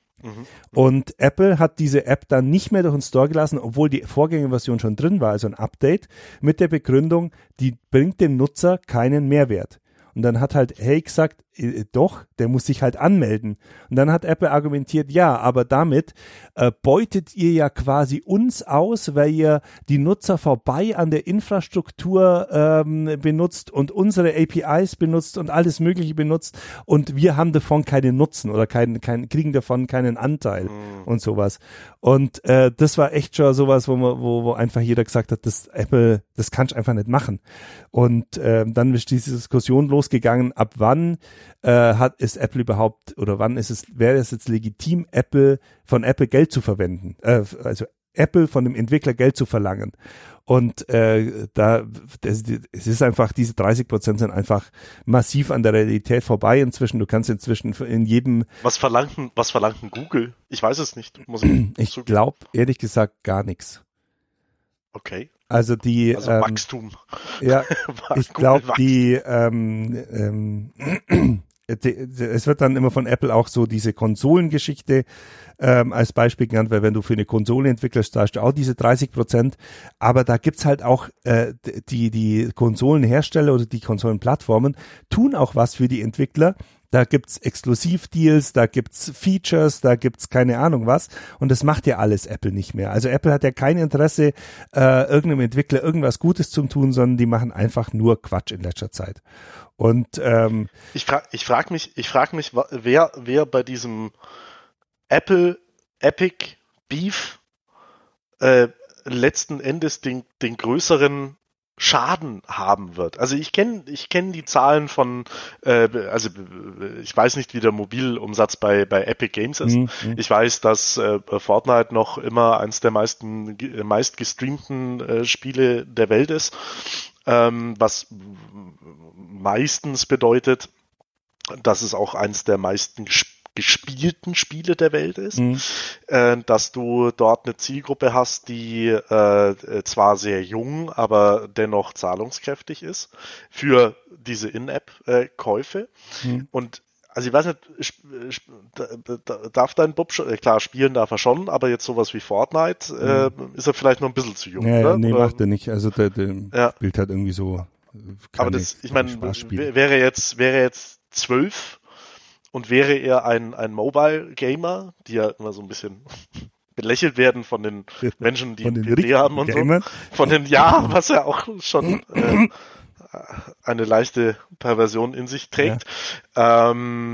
Und Apple hat diese App dann nicht mehr durch den Store gelassen, obwohl die Vorgängerversion schon drin war, also ein Update, mit der Begründung, die bringt dem Nutzer keinen Mehrwert. Und dann hat halt Hey gesagt, doch, der muss sich halt anmelden. Und dann hat Apple argumentiert, ja, aber damit beutet ihr ja quasi uns aus, weil ihr die Nutzer vorbei an der Infrastruktur benutzt und unsere APIs benutzt und alles Mögliche benutzt und wir haben davon keinen Nutzen oder kriegen davon keinen Anteil und sowas. Und das war echt schon sowas, wo einfach jeder gesagt hat, das Apple, das kannst du einfach nicht machen. Und dann ist diese Diskussion losgegangen, ab wann ist Apple überhaupt oder wäre es jetzt legitim, von Apple Geld zu verwenden, also Apple von dem Entwickler Geld zu verlangen. Und es ist einfach, diese 30% sind einfach massiv an der Realität vorbei inzwischen. Du kannst inzwischen in jedem... Was verlangt denn Google? Ich weiß es nicht. Ich glaube, ehrlich gesagt, gar nichts. Okay. Also Wachstum. Ja, ich glaube, es wird dann immer von Apple auch so diese Konsolengeschichte als Beispiel genannt, weil wenn du für eine Konsole entwickelst, da hast du auch diese 30%, aber da gibt's halt auch die Konsolenhersteller oder die Konsolenplattformen tun auch was für die Entwickler. Da gibt's Exklusivdeals, da gibt's Features, da gibt's keine Ahnung was und das macht ja alles Apple nicht mehr. Also Apple hat ja kein Interesse, irgendeinem Entwickler irgendwas Gutes zu tun, sondern die machen einfach nur Quatsch in letzter Zeit. Und ich frag mich, wer bei diesem Apple Epic Beef letzten Endes den größeren Schaden haben wird. Also ich kenne die Zahlen von, also ich weiß nicht, wie der Mobilumsatz bei Epic Games ist. Ich weiß, dass Fortnite noch immer eines der meist gestreamten Spiele der Welt ist, was meistens bedeutet, dass es auch eines der meisten gespielten Spiele der Welt ist, dass du dort eine Zielgruppe hast, die zwar sehr jung, aber dennoch zahlungskräftig ist für diese In-App-Käufe. Und Also ich weiß nicht, darf dein Bub schon, klar, spielen darf er schon, aber jetzt sowas wie Fortnite, ist er vielleicht noch ein bisschen zu jung, ja, ne? Nee, Oder, macht er nicht. Also der spielt halt irgendwie so. Aber das, ich meine, wäre jetzt 12 und wäre er ein Mobile-Gamer, die ja immer so ein bisschen belächelt werden von den Menschen, die einen PC haben und Gamern. So. Von den, ja, was ja auch schon eine leichte Perversion in sich trägt. Ja.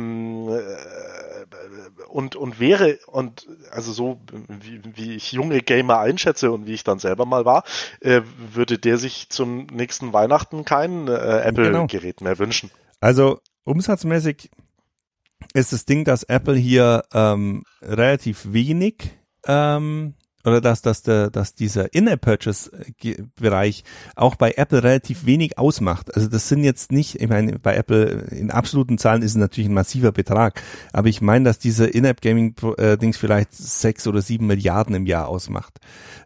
Und wäre, und also so wie ich junge Gamer einschätze und wie ich dann selber mal war, würde der sich zum nächsten Weihnachten kein Apple-Gerät mehr wünschen. Also umsatzmäßig ist das Ding, dass Apple hier relativ wenig oder dass dieser In-App-Purchase-Bereich auch bei Apple relativ wenig ausmacht. Also das sind jetzt nicht, ich meine, bei Apple in absoluten Zahlen ist es natürlich ein massiver Betrag, aber ich meine, dass diese In-App-Gaming-Dings vielleicht 6 oder 7 Milliarden im Jahr ausmacht.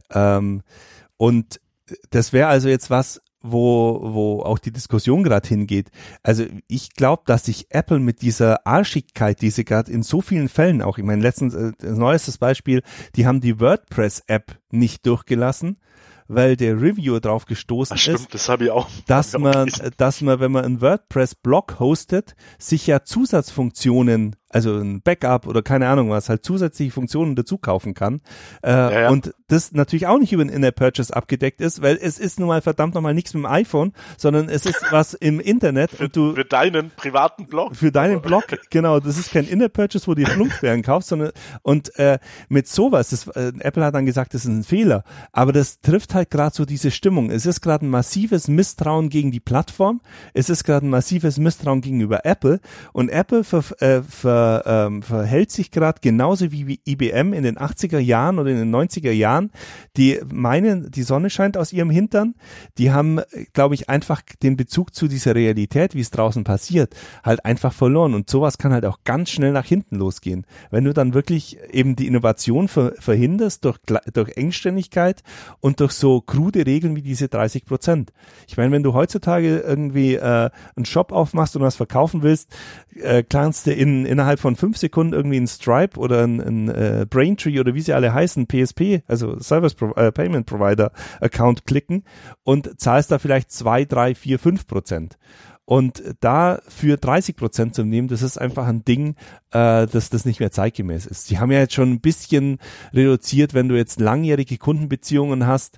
Und das wäre also jetzt was, wo auch die Diskussion gerade hingeht. Also ich glaube, dass sich Apple mit dieser Arschigkeit, die sie gerade in so vielen Fällen auch, ich meine letztens, neuestes Beispiel, die haben die WordPress-App nicht durchgelassen, weil der Reviewer drauf gestoßen ist, das habe ich auch. Dass man, wenn man einen WordPress-Blog hostet, sich ja Zusatzfunktionen, also ein Backup oder keine Ahnung was, halt zusätzliche Funktionen dazu kaufen kann. Und das natürlich auch nicht über den In-App-Purchase abgedeckt ist, weil es ist nun mal verdammt nochmal nichts mit dem iPhone, sondern es ist was im Internet. Für deinen privaten Blog. Für deinen Blog, genau. Das ist kein In-App-Purchase, wo du Schlumpfbären kaufst, sondern mit sowas, Apple hat dann gesagt, das ist ein Fehler, aber das trifft halt gerade so diese Stimmung. Es ist gerade ein massives Misstrauen gegen die Plattform, es ist gerade ein massives Misstrauen gegenüber Apple und Apple verhält sich gerade genauso wie IBM in den 80er Jahren oder in den 90er Jahren, die meinen, die Sonne scheint aus ihrem Hintern, die haben, glaube ich, einfach den Bezug zu dieser Realität, wie es draußen passiert, halt einfach verloren und sowas kann halt auch ganz schnell nach hinten losgehen. Wenn du dann wirklich eben die Innovation verhinderst durch Engständigkeit und durch so krude Regeln wie diese 30%. Ich meine, wenn du heutzutage irgendwie einen Shop aufmachst und was verkaufen willst, kannst du innerhalb von 5 Sekunden irgendwie einen Stripe oder ein Braintree oder wie sie alle heißen, PSP, also Service Payment Provider Account klicken und zahlst da vielleicht 2, 3, 4, 5%. Und da für 30% zu nehmen, das ist einfach ein Ding, dass das nicht mehr zeitgemäß ist. Sie haben ja jetzt schon ein bisschen reduziert, wenn du jetzt langjährige Kundenbeziehungen hast,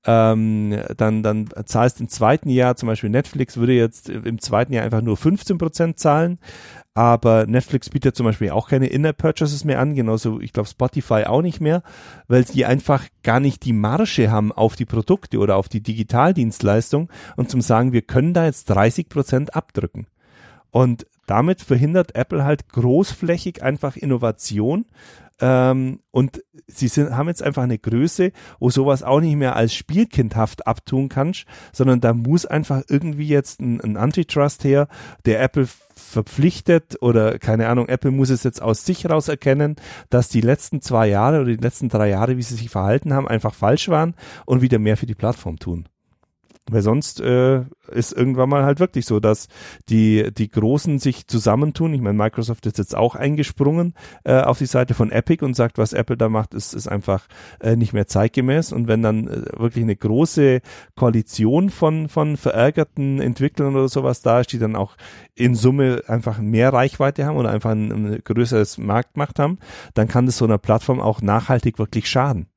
dann zahlst im zweiten Jahr, zum Beispiel Netflix würde jetzt im zweiten Jahr einfach nur 15% zahlen, aber Netflix bietet zum Beispiel auch keine In-App-Purchases mehr an, genauso, ich glaube, Spotify auch nicht mehr, weil sie einfach gar nicht die Marge haben auf die Produkte oder auf die Digitaldienstleistung und zum sagen, wir können da jetzt 30% abdrücken. Und damit verhindert Apple halt großflächig einfach Innovation, und sie haben jetzt einfach eine Größe, wo sowas auch nicht mehr als spielkindhaft abtun kannst, sondern da muss einfach irgendwie jetzt ein Antitrust her, der Apple verpflichtet oder keine Ahnung, Apple muss es jetzt aus sich raus erkennen, dass die letzten 2 Jahre oder die letzten 3 Jahre, wie sie sich verhalten haben, einfach falsch waren und wieder mehr für die Plattform tun. Weil sonst ist irgendwann mal halt wirklich so, dass die Großen sich zusammentun. Ich meine, Microsoft ist jetzt auch eingesprungen auf die Seite von Epic und sagt, was Apple da macht, ist einfach nicht mehr zeitgemäß. Und wenn dann wirklich eine große Koalition von verärgerten Entwicklern oder sowas da ist, die dann auch in Summe einfach mehr Reichweite haben oder einfach ein größeres Marktmacht haben, dann kann das so einer Plattform auch nachhaltig wirklich schaden.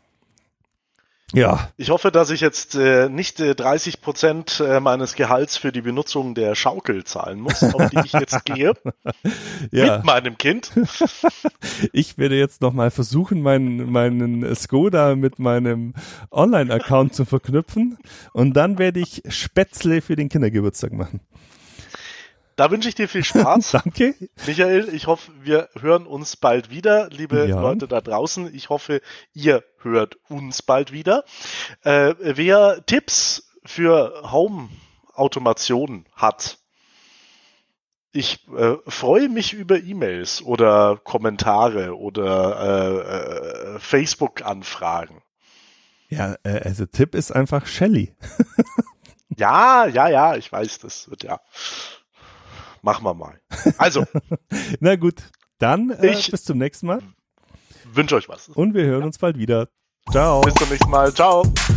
Ja. Ich hoffe, dass ich jetzt nicht 30% meines Gehalts für die Benutzung der Schaukel zahlen muss, auf die ich jetzt gehe. Ja. Mit meinem Kind. Ich werde jetzt nochmal versuchen, meinen Skoda mit meinem Online-Account zu verknüpfen und dann werde ich Spätzle für den Kindergeburtstag machen. Da wünsche ich dir viel Spaß. Danke. Michael, ich hoffe, wir hören uns bald wieder. Liebe Leute da draußen, ich hoffe, ihr hört uns bald wieder. Wer Tipps für Home-Automation hat, ich freue mich über E-Mails oder Kommentare oder Facebook-Anfragen. Ja, also Tipp ist einfach Shelly. Ja, ich weiß, das wird ja Machen wir mal. Also. Na gut, dann bis zum nächsten Mal. Wünsche euch was. Und wir hören uns bald wieder. Ciao. Bis zum nächsten Mal. Ciao.